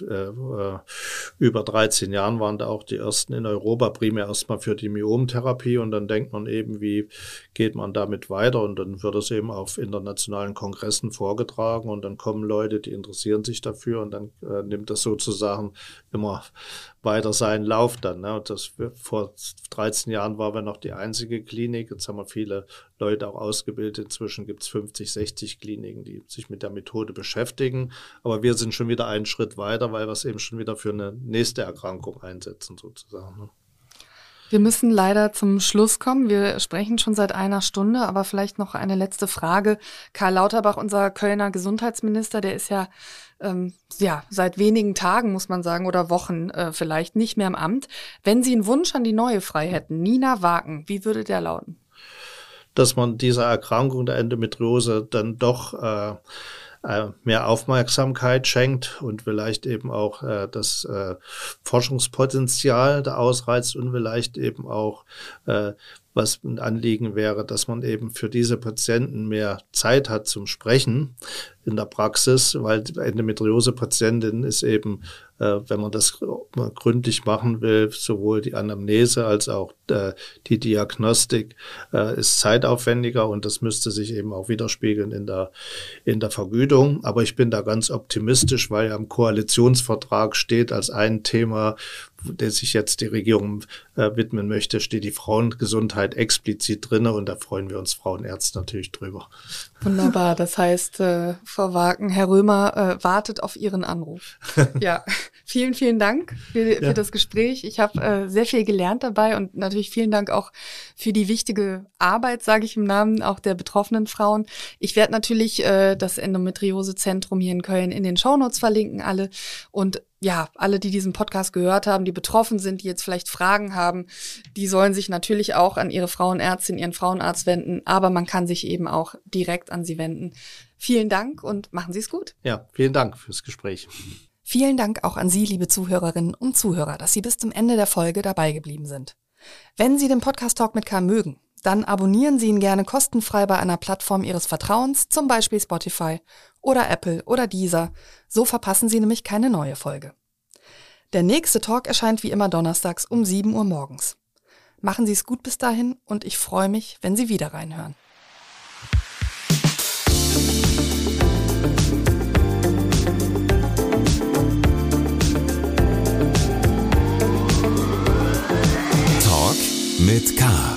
über 13 Jahren waren da auch die ersten in Europa, primär erstmal für die Myomtherapie, und dann denkt man eben, wie geht man damit weiter, und dann wird es eben auf internationalen Kongressen vorgetragen und dann kommen Leute, die interessieren sich dafür, und dann nimmt das sozusagen immer weiter seinen Lauf dann. Ne? Und das vor 13 Jahren waren wir noch die einzige Klinik. Jetzt haben wir viele Leute auch ausgebildet. Inzwischen gibt es 50, 60 Kliniken, die sich mit der Methode beschäftigen. Aber wir sind schon wieder einen Schritt weiter, weil wir es eben schon wieder für eine nächste Erkrankung einsetzen sozusagen. Ne? Wir müssen leider zum Schluss kommen. Wir sprechen schon seit einer Stunde, aber vielleicht noch eine letzte Frage. Karl Lauterbach, unser Kölner Gesundheitsminister, der ist ja seit wenigen Tagen, muss man sagen, oder Wochen vielleicht nicht mehr im Amt. Wenn Sie einen Wunsch an die Neue frei hätten, Nina Waken, wie würde der lauten? Dass man dieser Erkrankung der Endometriose dann doch mehr Aufmerksamkeit schenkt und vielleicht eben auch das Forschungspotenzial da ausreizt und vielleicht eben auch was ein Anliegen wäre, dass man eben für diese Patienten mehr Zeit hat zum Sprechen in der Praxis, weil die Endometriose-Patientin ist eben, wenn man das gründlich machen will, sowohl die Anamnese als auch die Diagnostik ist zeitaufwendiger, und das müsste sich eben auch widerspiegeln in der Vergütung. Aber ich bin da ganz optimistisch, weil ja im Koalitionsvertrag steht als ein Thema, der sich jetzt die Regierung widmen möchte, steht die Frauengesundheit explizit drin, und da freuen wir uns Frauenärzte natürlich drüber. Wunderbar, das heißt, Frau Waken, Herr Römer wartet auf Ihren Anruf. Ja, vielen, vielen Dank für das Gespräch. Ich habe sehr viel gelernt dabei, und natürlich vielen Dank auch für die wichtige Arbeit, sage ich im Namen auch der betroffenen Frauen. Ich werde natürlich das Endometriosezentrum hier in Köln in den Shownotes verlinken, alle. Und ja, alle, die diesen Podcast gehört haben, die betroffen sind, die jetzt vielleicht Fragen haben, die sollen sich natürlich auch an ihre Frauenärztin, ihren Frauenarzt wenden, aber man kann sich eben auch direkt an sie wenden. Vielen Dank und machen Sie es gut. Ja, vielen Dank fürs Gespräch. Vielen Dank auch an Sie, liebe Zuhörerinnen und Zuhörer, dass Sie bis zum Ende der Folge dabei geblieben sind. Wenn Sie den Podcast Talk mit K mögen, dann abonnieren Sie ihn gerne kostenfrei bei einer Plattform Ihres Vertrauens, zum Beispiel Spotify oder Apple oder Deezer. So verpassen Sie nämlich keine neue Folge. Der nächste Talk erscheint wie immer donnerstags um 7 Uhr morgens. Machen Sie es gut bis dahin, und ich freue mich, wenn Sie wieder reinhören. Talk mit K.